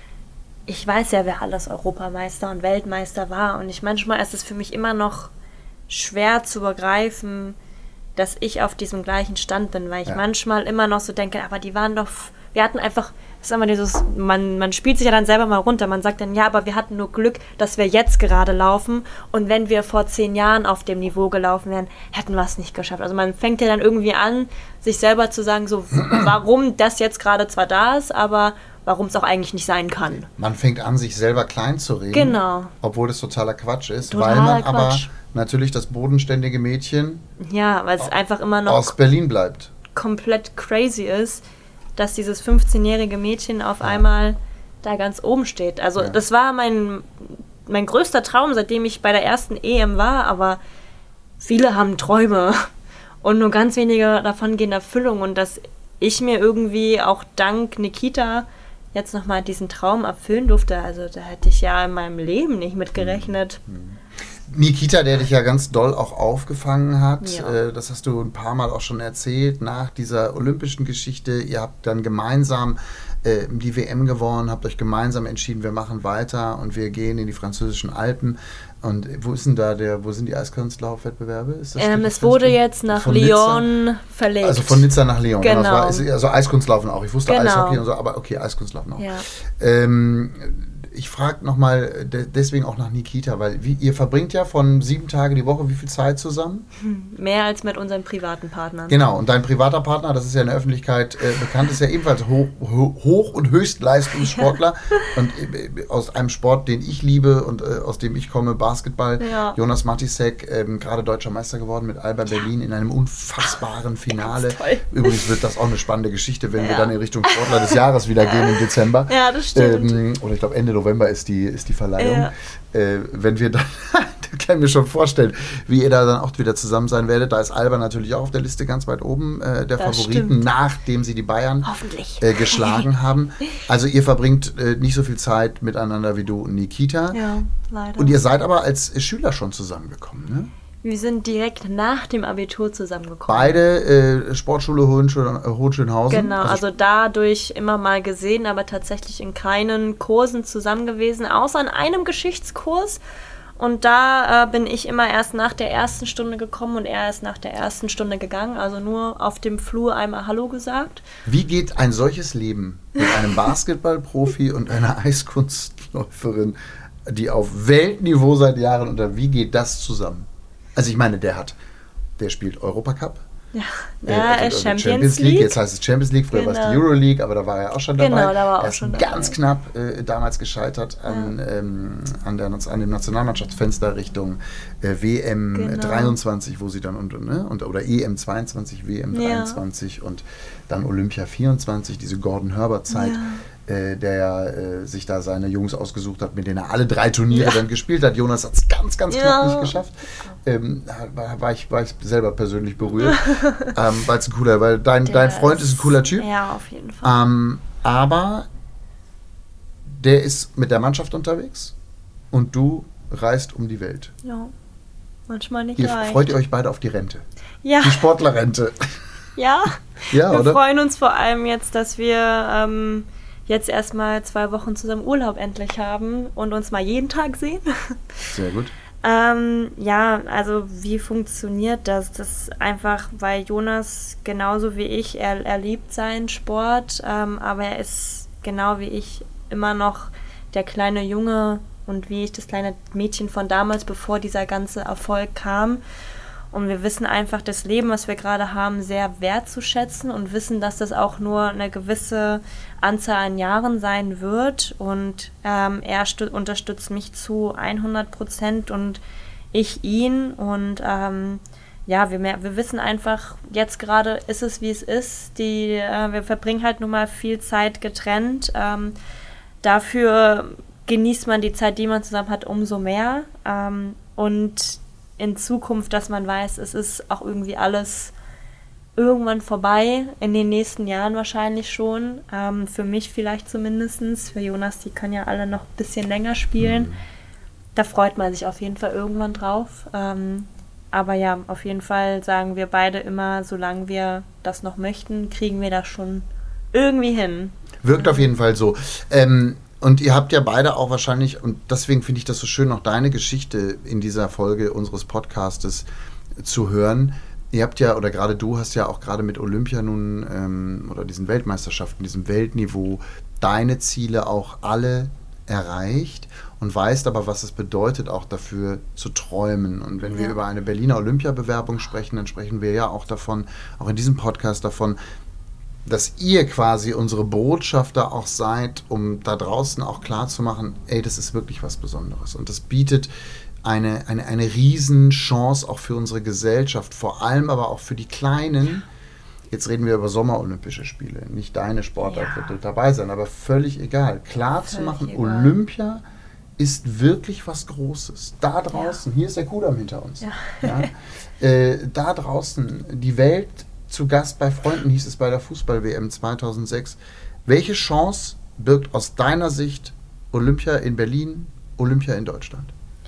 ich weiß ja, wer alles Europameister und Weltmeister war. Und ich manchmal ist es für mich immer noch schwer zu begreifen, dass ich auf diesem gleichen Stand bin, weil ich ja. manchmal immer noch so denke, aber die waren doch, wir hatten einfach, das ist immer dieses, man, man spielt sich ja dann selber mal runter, man sagt dann, ja, aber wir hatten nur Glück, dass wir jetzt gerade laufen und wenn wir vor zehn Jahren auf dem Niveau gelaufen wären, hätten wir es nicht geschafft. Also man fängt ja dann irgendwie an, sich selber zu sagen, so, warum das jetzt gerade zwar da ist, aber warum es auch eigentlich nicht sein kann. Man fängt an, sich selber klein zu reden. Genau. Obwohl das totaler Quatsch ist, Totaler weil man Quatsch. aber natürlich das bodenständige Mädchen ja, weil es einfach immer noch aus Berlin bleibt. Komplett crazy ist, dass dieses fünfzehnjährige Mädchen auf ja. einmal da ganz oben steht. Also ja. das war mein, mein größter Traum, seitdem ich bei der ersten E M war, aber viele haben Träume und nur ganz wenige davon gehen in Erfüllung und dass ich mir irgendwie auch dank Nikita jetzt nochmal diesen Traum erfüllen durfte, also da hätte ich ja in meinem Leben nicht mit gerechnet. Mhm. Nikita, der dich ja ganz doll auch aufgefangen hat, ja. äh, das hast du ein paar Mal auch schon erzählt, nach dieser olympischen Geschichte, ihr habt dann gemeinsam äh, die W M gewonnen, habt euch gemeinsam entschieden, wir machen weiter und wir gehen in die französischen Alpen. Und wo ist denn da der, wo sind die Eiskunstlaufwettbewerbe? Ist das ähm, es wurde jetzt nach von Lyon Nizza, verlegt. Also von Nizza nach Lyon. Genau. genau das war, also Eiskunstlaufen auch. Ich wusste genau. Eishockey und so, aber okay, Eiskunstlaufen auch. Ja. Ähm, ich frage nochmal de- deswegen auch nach Nikita, weil wie, ihr verbringt ja von sieben Tage die Woche wie viel Zeit zusammen? Mehr als mit unseren privaten Partnern. Genau, und dein privater Partner, das ist ja in der Öffentlichkeit äh, bekannt, ist ja ebenfalls Hoch-, Hoch- und Höchstleistungssportler und äh, aus einem Sport, den ich liebe und äh, aus dem ich komme, Basketball. Ja. Jonas Matisek, ähm, gerade deutscher Meister geworden mit Alba Berlin in einem unfassbaren Finale. Übrigens wird das auch eine spannende Geschichte, wenn ja. wir dann in Richtung Sportler des Jahres wieder gehen im Dezember. Ja, das stimmt. Ähm, oder ich glaube Ende November ist die, ist die Verleihung. Ja. Äh, wenn wir dann, da kann ich mir schon vorstellen, wie ihr da dann auch wieder zusammen sein werdet. Da ist Alba natürlich auch auf der Liste ganz weit oben äh, der das Favoriten, stimmt. nachdem sie die Bayern äh, geschlagen haben. Also ihr verbringt äh, nicht so viel Zeit miteinander wie du und Nikita. Ja, leider. Und ihr seid aber als Schüler schon zusammengekommen, ne? Wir sind direkt nach dem Abitur zusammengekommen. Beide äh, Sportschule Hohenschön, Hohenschönhausen. Genau, also, also dadurch immer mal gesehen, aber tatsächlich in keinen Kursen zusammen gewesen, außer in einem Geschichtskurs. Und da äh, bin ich immer erst nach der ersten Stunde gekommen und er ist nach der ersten Stunde gegangen. Also nur auf dem Flur einmal Hallo gesagt. Wie geht ein solches Leben mit einem Basketballprofi und einer Eiskunstläuferin, die auf Weltniveau seit Jahren unter, wie geht das zusammen? Also ich meine, der hat, der spielt Europacup. Ja, äh, ja also Champions, Champions League. League. Jetzt heißt es Champions League, früher genau. war es die Euroleague, aber da war er auch schon dabei. Genau, da war er er auch ist schon ganz dabei. knapp äh, damals gescheitert an, ja. ähm, an, der, an dem Nationalmannschaftsfenster Richtung äh, W M genau. dreiundzwanzig, wo sie dann, und, ne, und, oder E M zweiundzwanzig, W M dreiundzwanzig ja. und dann Olympia vierundzwanzig, diese Gordon Herbert-Zeit. Ja. Der ja äh, sich da seine Jungs ausgesucht hat, mit denen er alle drei Turniere ja. dann gespielt hat. Jonas hat es ganz, ganz knapp ja. nicht geschafft. Ähm, war, war, ich, war ich selber persönlich berührt. ähm, weil es ein cooler, weil dein, dein Freund ist, ist ein cooler Typ. Ja, auf jeden Fall. Ähm, aber der ist mit der Mannschaft unterwegs und du reist um die Welt. Ja, manchmal nicht ihr leicht. Freut ihr euch beide auf die Rente? Ja. Die Sportlerrente. Ja. ja, wir oder? freuen uns vor allem jetzt, dass wir ähm, jetzt erstmal zwei Wochen zusammen Urlaub endlich haben und uns mal jeden Tag sehen. Sehr gut. ähm, ja, also wie funktioniert das? Das ist einfach, weil Jonas genauso wie ich, er, er liebt seinen Sport, ähm, aber er ist genau wie ich immer noch der kleine Junge und wie ich das kleine Mädchen von damals, bevor dieser ganze Erfolg kam. Und wir wissen einfach das Leben, was wir gerade haben, sehr wertzuschätzen und wissen, dass das auch nur eine gewisse Anzahl an Jahren sein wird. Und ähm, er stu- unterstützt mich zu hundert Prozent und ich ihn. Und ähm, ja, wir, mehr, wir wissen einfach, jetzt gerade ist es, wie es ist. Die, äh, wir verbringen halt nun mal viel Zeit getrennt. Ähm, dafür genießt man die Zeit, die man zusammen hat, umso mehr. Ähm, und in Zukunft, dass man weiß, es ist auch irgendwie alles irgendwann vorbei, in den nächsten Jahren wahrscheinlich schon, ähm, für mich vielleicht zumindest, für Jonas, die können ja alle noch ein bisschen länger spielen, mhm. da freut man sich auf jeden Fall irgendwann drauf, ähm, aber ja, auf jeden Fall sagen wir beide immer, solange wir das noch möchten, kriegen wir das schon irgendwie hin. Wirkt auf jeden Fall so. Ähm, Und ihr habt ja beide auch wahrscheinlich, und deswegen finde ich das so schön, noch deine Geschichte in dieser Folge unseres Podcastes zu hören. Ihr habt ja, oder gerade du hast ja auch gerade mit Olympia nun, ähm, oder diesen Weltmeisterschaften, diesem Weltniveau, deine Ziele auch alle erreicht und weißt aber, was es bedeutet, auch dafür zu träumen. Und wenn ja. wir über eine Berliner Olympia-Bewerbung sprechen, dann sprechen wir ja auch davon, auch in diesem Podcast davon, dass ihr quasi unsere Botschafter auch seid, um da draußen auch klar zu machen, ey, das ist wirklich was Besonderes. Und das bietet eine, eine, eine Riesenchance auch für unsere Gesellschaft, vor allem aber auch für die Kleinen. Jetzt reden wir über Sommerolympische Spiele, nicht deine Sportart ja. wird dabei sein, aber völlig egal. Klar völlig zu machen, egal. Olympia ist wirklich was Großes. Da draußen, ja. hier ist der Kudamm hinter uns. Ja. Ja, äh, da draußen, die Welt zu Gast bei Freunden, hieß es bei der Fußball-W M zweitausendsechs. Welche Chance birgt aus deiner Sicht Olympia in Berlin, Olympia in Deutschland?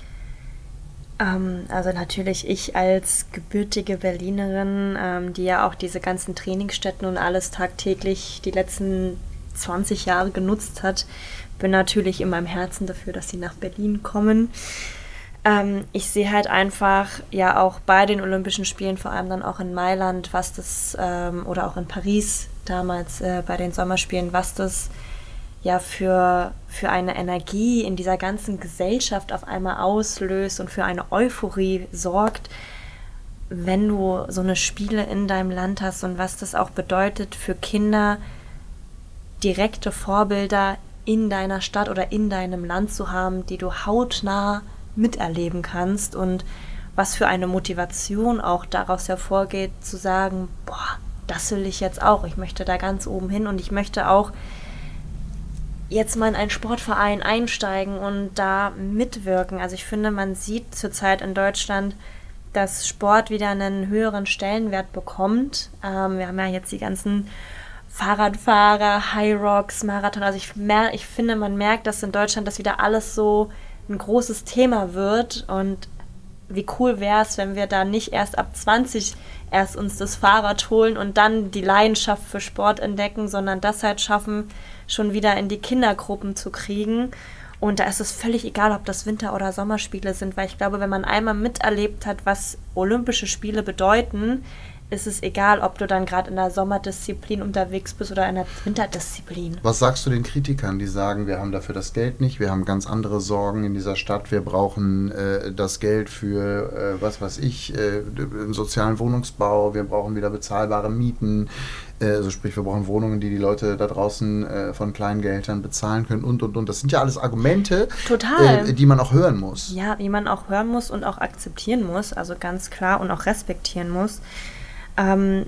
Ähm, also natürlich ich als gebürtige Berlinerin, ähm, die ja auch diese ganzen Trainingsstätten und alles tagtäglich die letzten zwanzig Jahre genutzt hat, bin natürlich in meinem Herzen dafür, dass sie nach Berlin kommen. Ähm, ich sehe halt einfach, ja auch bei den Olympischen Spielen, vor allem dann auch in Mailand, was das, ähm, oder auch in Paris damals äh, bei den Sommerspielen, was das ja für, für eine Energie in dieser ganzen Gesellschaft auf einmal auslöst und für eine Euphorie sorgt, wenn du so eine Spiele in deinem Land hast und was das auch bedeutet für Kinder, direkte Vorbilder in deiner Stadt oder in deinem Land zu haben, die du hautnah miterleben kannst und was für eine Motivation auch daraus hervorgeht, zu sagen, boah, das will ich jetzt auch, ich möchte da ganz oben hin und ich möchte auch jetzt mal in einen Sportverein einsteigen und da mitwirken. Also ich finde, man sieht zurzeit in Deutschland, dass Sport wieder einen höheren Stellenwert bekommt. Ähm, wir haben ja jetzt die ganzen Fahrradfahrer, High Rocks, Marathon. Also ich, mer- ich finde, man merkt, dass in Deutschland das wieder alles so ein großes Thema wird und wie cool wäre es, wenn wir da nicht erst ab zwanzig erst uns das Fahrrad holen und dann die Leidenschaft für Sport entdecken, sondern das halt schaffen, schon wieder in die Kindergruppen zu kriegen. Und da ist es völlig egal, ob das Winter- oder Sommerspiele sind, weil ich glaube, wenn man einmal miterlebt hat, was Olympische Spiele bedeuten, ist es egal, ob du dann gerade in der Sommerdisziplin unterwegs bist oder in der Winterdisziplin. Was sagst du den Kritikern, die sagen, wir haben dafür das Geld nicht, wir haben ganz andere Sorgen in dieser Stadt, wir brauchen äh, das Geld für, äh, was weiß ich, äh, den sozialen Wohnungsbau, wir brauchen wieder bezahlbare Mieten, äh, also sprich, wir brauchen Wohnungen, die die Leute da draußen äh, von kleinen Geldern bezahlen können und, und, und. Das sind ja alles Argumente, Total. Äh, die man auch hören muss. Ja, die man auch hören muss und auch akzeptieren muss, also ganz klar und auch respektieren muss. Ähm,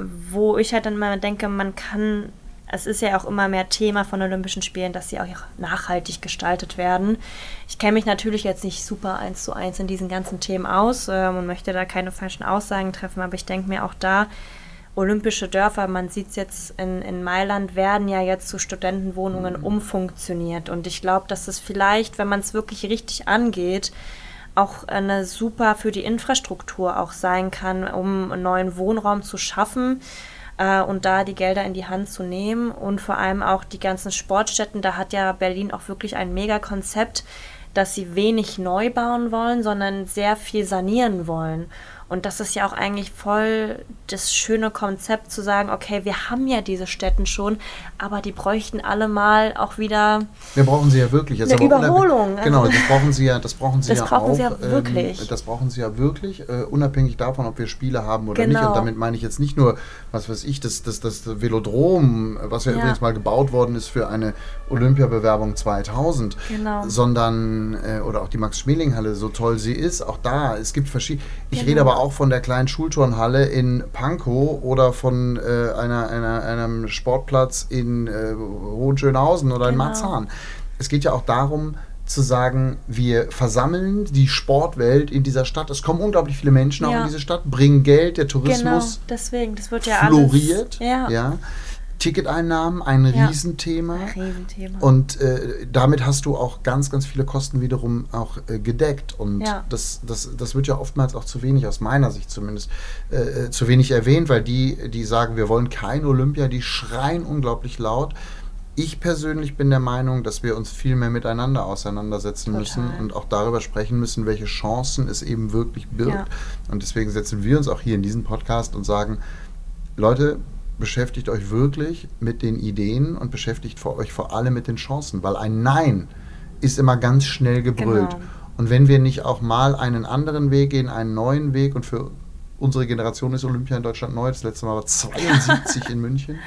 wo ich halt dann mal denke, man kann, es ist ja auch immer mehr Thema von Olympischen Spielen, dass sie auch nachhaltig gestaltet werden. Ich kenne mich natürlich jetzt nicht super eins zu eins in diesen ganzen Themen aus ähm, und möchte da keine falschen Aussagen treffen, aber ich denke mir auch da, olympische Dörfer, man sieht es jetzt in, in Mailand, werden ja jetzt zu Studentenwohnungen mhm. umfunktioniert und ich glaube, dass es vielleicht, wenn man es wirklich richtig angeht, auch eine super für die Infrastruktur auch sein kann, um einen neuen Wohnraum zu schaffen äh, und da die Gelder in die Hand zu nehmen und vor allem auch die ganzen Sportstätten, da hat ja Berlin auch wirklich ein Mega-Konzept, dass sie wenig neu bauen wollen, sondern sehr viel sanieren wollen. Und das ist ja auch eigentlich voll das schöne Konzept zu sagen, okay, wir haben ja diese Städten schon, aber die bräuchten alle mal auch wieder wir brauchen sie ja wirklich. Jetzt eine aber Überholung. Genau, das brauchen sie ja, das brauchen sie das ja brauchen auch. Sie ja wirklich. Ähm, das brauchen sie ja wirklich, äh, unabhängig davon, ob wir Spiele haben oder genau. nicht. Und damit meine ich jetzt nicht nur, was weiß ich, das, das, das Velodrom, was ja, ja übrigens mal gebaut worden ist für eine Olympiabewerbung zweitausend, genau. sondern, äh, oder auch die Max-Schmeling-Halle, so toll sie ist, auch da, es gibt verschiedene, ich genau. rede aber auch von der kleinen Schulturnhalle in Pankow oder von äh, einer, einer, einem Sportplatz in äh, Hohenschönhausen oder genau. in Marzahn. Es geht ja auch darum, zu sagen, wir versammeln die Sportwelt in dieser Stadt. Es kommen unglaublich viele Menschen ja. auch in diese Stadt, bringen Geld, der Tourismus genau, deswegen, das wird ja floriert. Alles, ja. Ja. Ticketeinnahmen, ein ja. Riesenthema. Ein Riesenthema. Und äh, damit hast du auch ganz, ganz viele Kosten wiederum auch äh, gedeckt. Und ja. das, das, das wird ja oftmals auch zu wenig, aus meiner Sicht zumindest, äh, zu wenig erwähnt, weil die, die sagen, wir wollen kein Olympia, die schreien unglaublich laut. Ich persönlich bin der Meinung, dass wir uns viel mehr miteinander auseinandersetzen Total. müssen und auch darüber sprechen müssen, welche Chancen es eben wirklich birgt. Ja. Und deswegen setzen wir uns auch hier in diesen Podcast und sagen, Leute, beschäftigt euch wirklich mit den Ideen und beschäftigt euch vor allem mit den Chancen, weil ein Nein ist immer ganz schnell gebrüllt. Genau. Und wenn wir nicht auch mal einen anderen Weg gehen, einen neuen Weg, und für unsere Generation ist Olympia in Deutschland neu, das letzte Mal war zweiundsiebzig in München,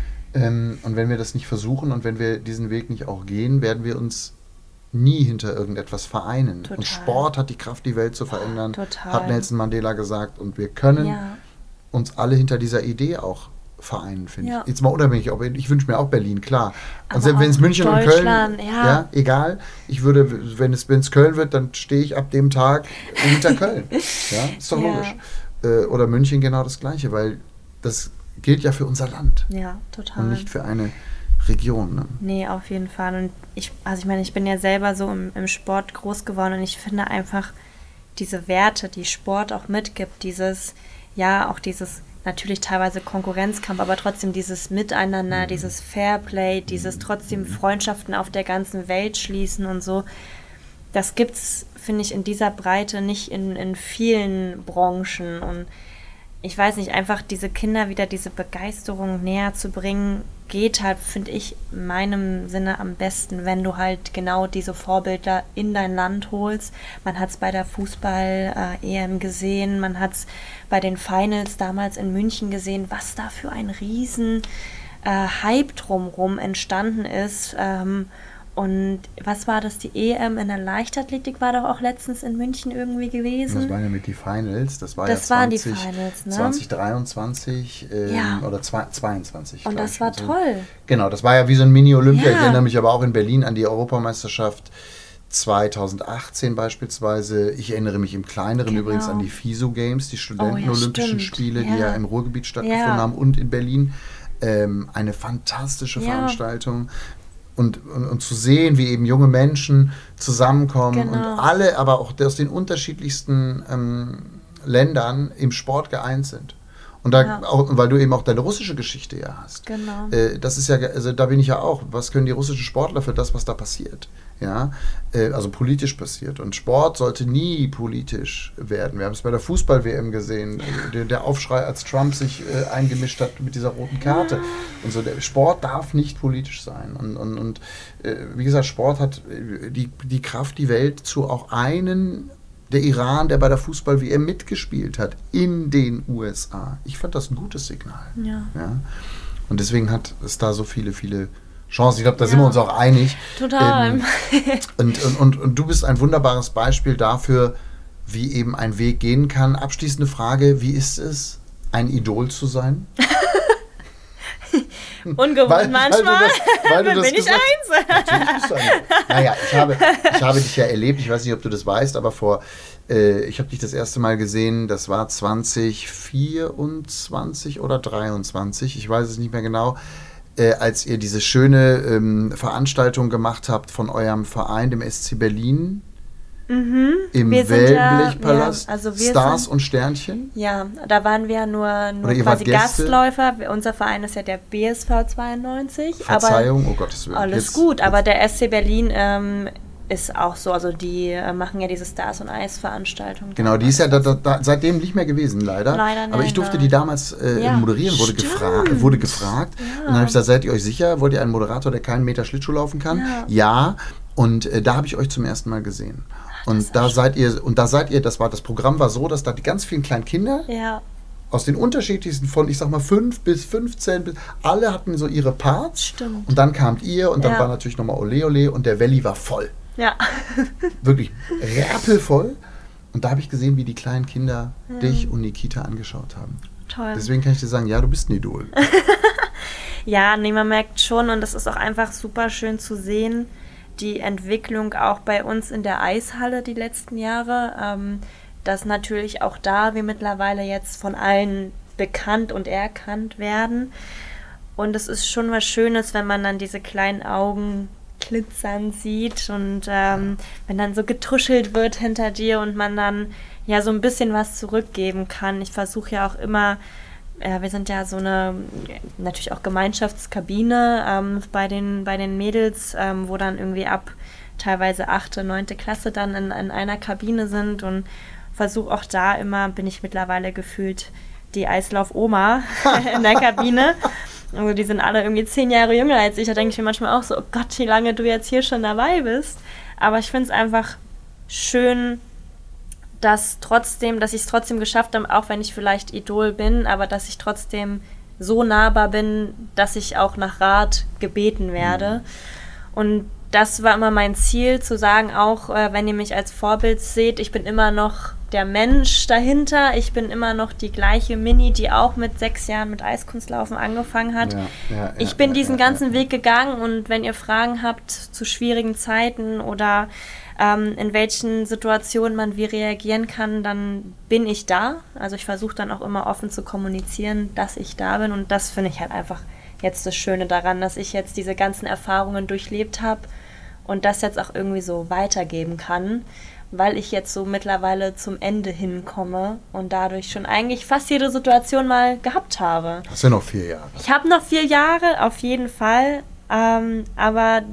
ähm, und wenn wir das nicht versuchen und wenn wir diesen Weg nicht auch gehen, werden wir uns nie hinter irgendetwas vereinen. Total. Und Sport hat die Kraft, die Welt zu verändern, Total. hat Nelson Mandela gesagt, und wir können ja. uns alle hinter dieser Idee auch vereinen, finde ja. ich. Jetzt mal unabhängig, ob ich wünsche mir auch Berlin, klar. Aber und wenn es München und Köln, ja. ja, egal. Ich würde, wenn es wenn es Köln wird, dann stehe ich ab dem Tag hinter Köln. Ja, ist doch ja. logisch. Äh, oder München genau das Gleiche, weil das gilt ja für unser Land. Ja, total. Und nicht für eine Region. Ne? Nee, auf jeden Fall. Und ich, also ich meine, ich bin ja selber so im, im Sport groß geworden und ich finde einfach diese Werte, die Sport auch mitgibt, dieses, ja, auch dieses natürlich teilweise Konkurrenzkampf, aber trotzdem dieses Miteinander, mhm. dieses Fairplay, dieses trotzdem Freundschaften auf der ganzen Welt schließen und so, das gibt's finde ich, in dieser Breite nicht in, in vielen Branchen. Und ich weiß nicht, einfach diese Kinder wieder diese Begeisterung näher zu bringen, geht halt, finde ich, in meinem Sinne am besten, wenn du halt genau diese Vorbilder in dein Land holst. Man hat es bei der Fußball-E M gesehen, man hat es bei den Finals damals in München gesehen, was da für ein riesen äh, Hype drumherum entstanden ist. Ähm, Und was war das, die E M in der Leichtathletik war doch auch letztens in München irgendwie gewesen? Das waren ja mit die Finals, das war das ja waren zwanzig, die Finals, ne? zwanzig dreiundzwanzig ähm, ja. oder zweiundzwanzig. Und das ich, war so. toll. Genau, das war ja wie so ein Mini-Olympia. Ja. Ich erinnere mich aber auch in Berlin an die Europameisterschaft zweitausendachtzehn beispielsweise. Ich erinnere mich im Kleineren Genau. übrigens an die FISO Games, die Studenten-Olympischen oh, ja, Spiele, die ja. ja im Ruhrgebiet stattgefunden ja. haben und in Berlin. Ähm, eine fantastische ja. Veranstaltung. Und, und, und zu sehen, wie eben junge Menschen zusammenkommen Genau. und alle, aber auch aus den unterschiedlichsten ähm, Ländern im Sport geeint sind. Und da Ja. auch, weil du eben auch deine russische Geschichte ja hast. Genau. Äh, das ist ja, also da bin ich ja auch. Was können die russischen Sportler für das, was da passiert? Ja, äh, also politisch passiert. Und Sport sollte nie politisch werden. Wir haben es bei der Fußball-W M gesehen, der, der Aufschrei, als Trump sich äh, eingemischt hat mit dieser roten Karte. Und so, der Sport darf nicht politisch sein. Und, und, und äh, wie gesagt, Sport hat äh, die, die Kraft, die Welt zu auch einen, der Iran, der bei der Fußball-W M mitgespielt hat, in den U S A. Ich fand das ein gutes Signal. Ja. Ja? Und deswegen hat es da so viele, viele Chancen. Ich glaube, da Ja. sind wir uns auch einig. Total. Ähm, und, und, und, und du bist ein wunderbares Beispiel dafür, wie eben ein Weg gehen kann. Abschließende Frage, wie ist es, ein Idol zu sein? Ungewohnt Weil- weil du manchmal. das- weil du Dann das bin ich gesagt- eins. Natürlich bist du ein Naja, ich habe, ich habe dich ja erlebt, ich weiß nicht, ob du das weißt, aber vor, äh, ich habe dich das erste Mal gesehen, das war zwanzig vierundzwanzig oder dreiundzwanzig, ich weiß es nicht mehr genau, äh, als ihr diese schöne ähm, Veranstaltung gemacht habt von eurem Verein, dem S C Berlin, Mhm. im Wir sind ja- Wellblechpalast, ja, also wir Stars sind- und Sternchen. Ja, da waren wir nur, nur Oder ihr wart quasi Gäste? Gastläufer. Unser Verein ist ja der B S V zweiundneunzig. Verzeihung, oh Gottes Willen. Aber alles Jetzt- gut, jetzt- aber der S C Berlin ähm, ist auch so, also die äh, machen ja diese Stars und Eis Veranstaltung. Genau, die ist ja da, da, da, seitdem nicht mehr gewesen, leider. Leider Aber ich nicht, durfte nein. die damals äh, Ja, moderieren, wurde, stimmt. gefra wurde gefragt. Ja. Und dann habe ich gesagt, seid ihr euch sicher? Wollt ihr einen Moderator, der keinen Meter Schlittschuh laufen kann? Ja. Ja. Und äh, da habe ich euch zum ersten Mal gesehen. das Und ist da auch seid ihr, und da seid ihr, das war, das Programm war so, dass da die ganz vielen kleinen Kinder Ja, aus den unterschiedlichsten, von ich sag mal fünf bis fünfzehn, bis, alle hatten so ihre Parts. stimmt. Und dann kamt ihr und dann Ja. war natürlich nochmal Ole Ole und der Valley war voll. Ja. Wirklich rappelvoll. Und da habe ich gesehen, wie die kleinen Kinder Ja. dich und Nikita angeschaut haben. Toll. Deswegen kann ich dir sagen, ja, du bist ein Idol. Ja, nee, man merkt schon und es ist auch einfach super schön zu sehen, die Entwicklung auch bei uns in der Eishalle die letzten Jahre, ähm, dass natürlich auch da wir mittlerweile jetzt von allen bekannt und erkannt werden. Und es ist schon was Schönes, wenn man dann diese kleinen Augen glitzern sieht und ähm, wenn dann so getuschelt wird hinter dir und man dann ja so ein bisschen was zurückgeben kann. Ich versuche ja auch immer, äh, wir sind ja so eine natürlich auch Gemeinschaftskabine ähm, bei den bei den Mädels, ähm, wo dann irgendwie ab teilweise achte, neunte Klasse dann in, in einer Kabine sind und versuche auch da immer, bin ich mittlerweile gefühlt die Eislauf-Oma in der Kabine. Also die sind alle irgendwie zehn Jahre jünger als ich. Da denke ich mir manchmal auch so, oh Gott, wie lange du jetzt hier schon dabei bist. Aber ich finde es einfach schön, dass trotzdem, dass ich es trotzdem geschafft habe, auch wenn ich vielleicht Idol bin, aber dass ich trotzdem so nahbar bin, dass ich auch nach Rat gebeten werde. Und das war immer mein Ziel, zu sagen, auch äh, wenn ihr mich als Vorbild seht, ich bin immer noch der Mensch dahinter, ich bin immer noch die gleiche Mini, die auch mit sechs Jahren mit Eiskunstlaufen angefangen hat. Ja, ja, ja, ich bin ja, diesen ja, ganzen ja. Weg gegangen und wenn ihr Fragen habt zu schwierigen Zeiten oder ähm, in welchen Situationen man wie reagieren kann, dann bin ich da. Also ich versuche dann auch immer offen zu kommunizieren, dass ich da bin und das finde ich halt einfach jetzt das Schöne daran, dass ich jetzt diese ganzen Erfahrungen durchlebt habe und das jetzt auch irgendwie so weitergeben kann, weil ich jetzt so mittlerweile zum Ende hinkomme und dadurch schon eigentlich fast jede Situation mal gehabt habe. Hast du noch vier Jahre? Ich habe noch vier Jahre, auf jeden Fall, ähm, aber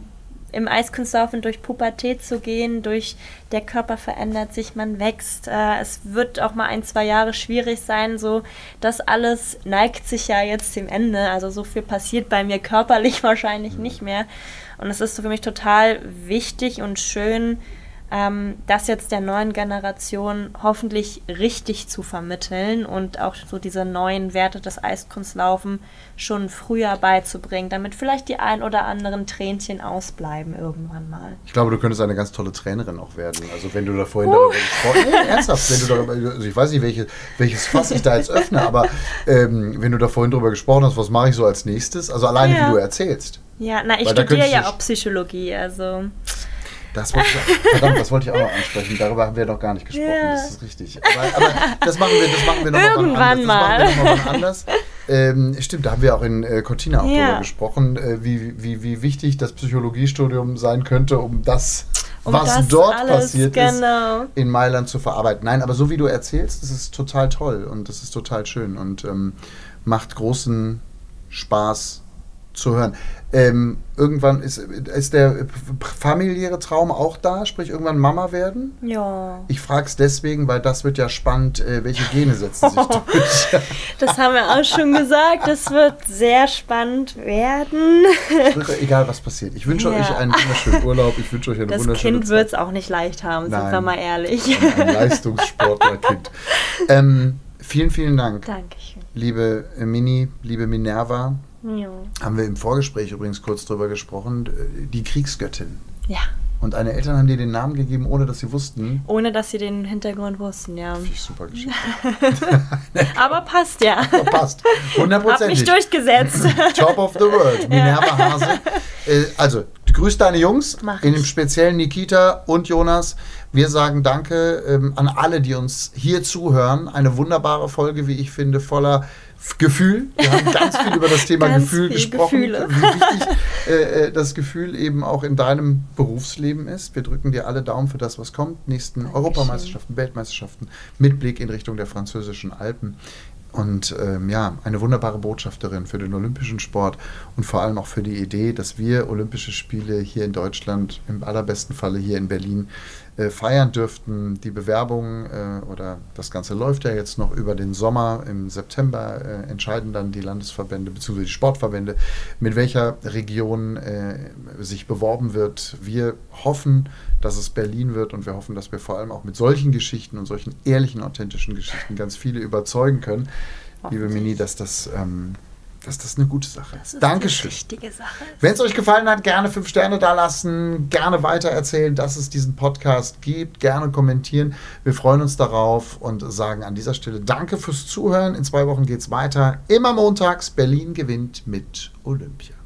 im Eiskunstlaufen durch Pubertät zu gehen, durch der Körper verändert sich, man wächst. Äh, es wird auch mal ein, zwei Jahre schwierig sein, so das alles neigt sich ja jetzt dem Ende. Also so viel passiert bei mir körperlich wahrscheinlich nicht mehr. Und es ist so für mich total wichtig und schön, ähm, das jetzt der neuen Generation hoffentlich richtig zu vermitteln und auch so diese neuen Werte des Eiskunstlaufen schon früher beizubringen, damit vielleicht die ein oder anderen Tränchen ausbleiben irgendwann mal. Ich glaube, du könntest eine ganz tolle Trainerin auch werden. Also wenn du da vorhin uh. darüber gesprochen hast, nee, ernsthaft, wenn du darüber, also ich weiß nicht, welche, welches Fass ich da jetzt öffne, aber ähm, wenn du da vorhin darüber gesprochen hast, was mache ich so als nächstes? Also alleine, ja. wie du erzählst. Ja, na, ich Weil studiere ja auch Psychologie, also... Das wollte ich auch, verdammt, das wollte ich auch noch ansprechen. Darüber haben wir noch gar nicht gesprochen. Ja. Das ist richtig. Aber, aber das machen wir, das machen wir noch Irgendwann mal anders. Das mal. machen wir noch mal anders. Ähm, stimmt, da haben wir auch in äh, Cortina auch ja. drüber gesprochen, äh, wie, wie, wie wichtig das Psychologiestudium sein könnte, um das, um was das dort alles, passiert genau. ist, in Mailand zu verarbeiten. Nein, aber so wie du erzählst, das ist total toll und das ist total schön und ähm, macht großen Spaß zu hören. Ähm, irgendwann ist, ist der familiäre Traum auch da, sprich irgendwann Mama werden? Ja. Ich frage es deswegen, weil das wird ja spannend, äh, welche Gene setzen sich durch. Das haben wir auch schon gesagt, das wird sehr spannend werden. Egal was passiert. Ich wünsche ja. euch einen wunderschönen Urlaub, ich wünsche euch eine das wunderschöne Kind wird es auch nicht leicht haben, Nein. sind wir mal ehrlich. Ein Leistungssportlerkind. ähm, vielen, vielen Dank. Dankeschön. Liebe Mini, liebe Minerva. Ja. Haben wir im Vorgespräch übrigens kurz drüber gesprochen, die Kriegsgöttin. Ja. Und deine Eltern haben dir den Namen gegeben, ohne dass sie wussten. Ohne dass sie den Hintergrund wussten, ja. Finde ich super Geschichte. Aber passt ja. Aber passt. hundertprozentig. Hab mich durchgesetzt. Top of the world. Minerva Hase. Äh, also, grüß deine Jungs. Mach in ich. dem speziellen Nikita und Jonas. Wir sagen Danke ähm, an alle, die uns hier zuhören. Eine wunderbare Folge, wie ich finde, voller Gefühl. Wir haben ganz viel über das Thema Gefühl gesprochen, Gefühle. wie wichtig äh, das Gefühl eben auch in deinem Berufsleben ist. Wir drücken dir alle Daumen für das, was kommt. Nächsten Dankeschön. Europameisterschaften, Weltmeisterschaften mit Blick in Richtung der französischen Alpen. Und ähm, ja, eine wunderbare Botschafterin für den olympischen Sport und vor allem auch für die Idee, dass wir Olympische Spiele hier in Deutschland, im allerbesten Falle hier in Berlin, äh, feiern dürften. Die Bewerbung äh, oder das Ganze läuft ja jetzt noch über den Sommer. Im September äh, entscheiden dann die Landesverbände bzw. die Sportverbände, mit welcher Region äh, sich beworben wird. Wir hoffen, dass es Berlin wird und wir hoffen, dass wir vor allem auch mit solchen Geschichten und solchen ehrlichen, authentischen Geschichten ganz viele überzeugen können, liebe Mini, dass das, ähm, dass das eine gute Sache ist. Das ist Dankeschön. eine richtige Sache. Wenn es euch gefallen hat, gerne fünf Sterne da lassen, gerne weitererzählen, dass es diesen Podcast gibt, gerne kommentieren. Wir freuen uns darauf und sagen an dieser Stelle Danke fürs Zuhören. In zwei Wochen geht es weiter. Immer montags. Berlin gewinnt mit Olympia.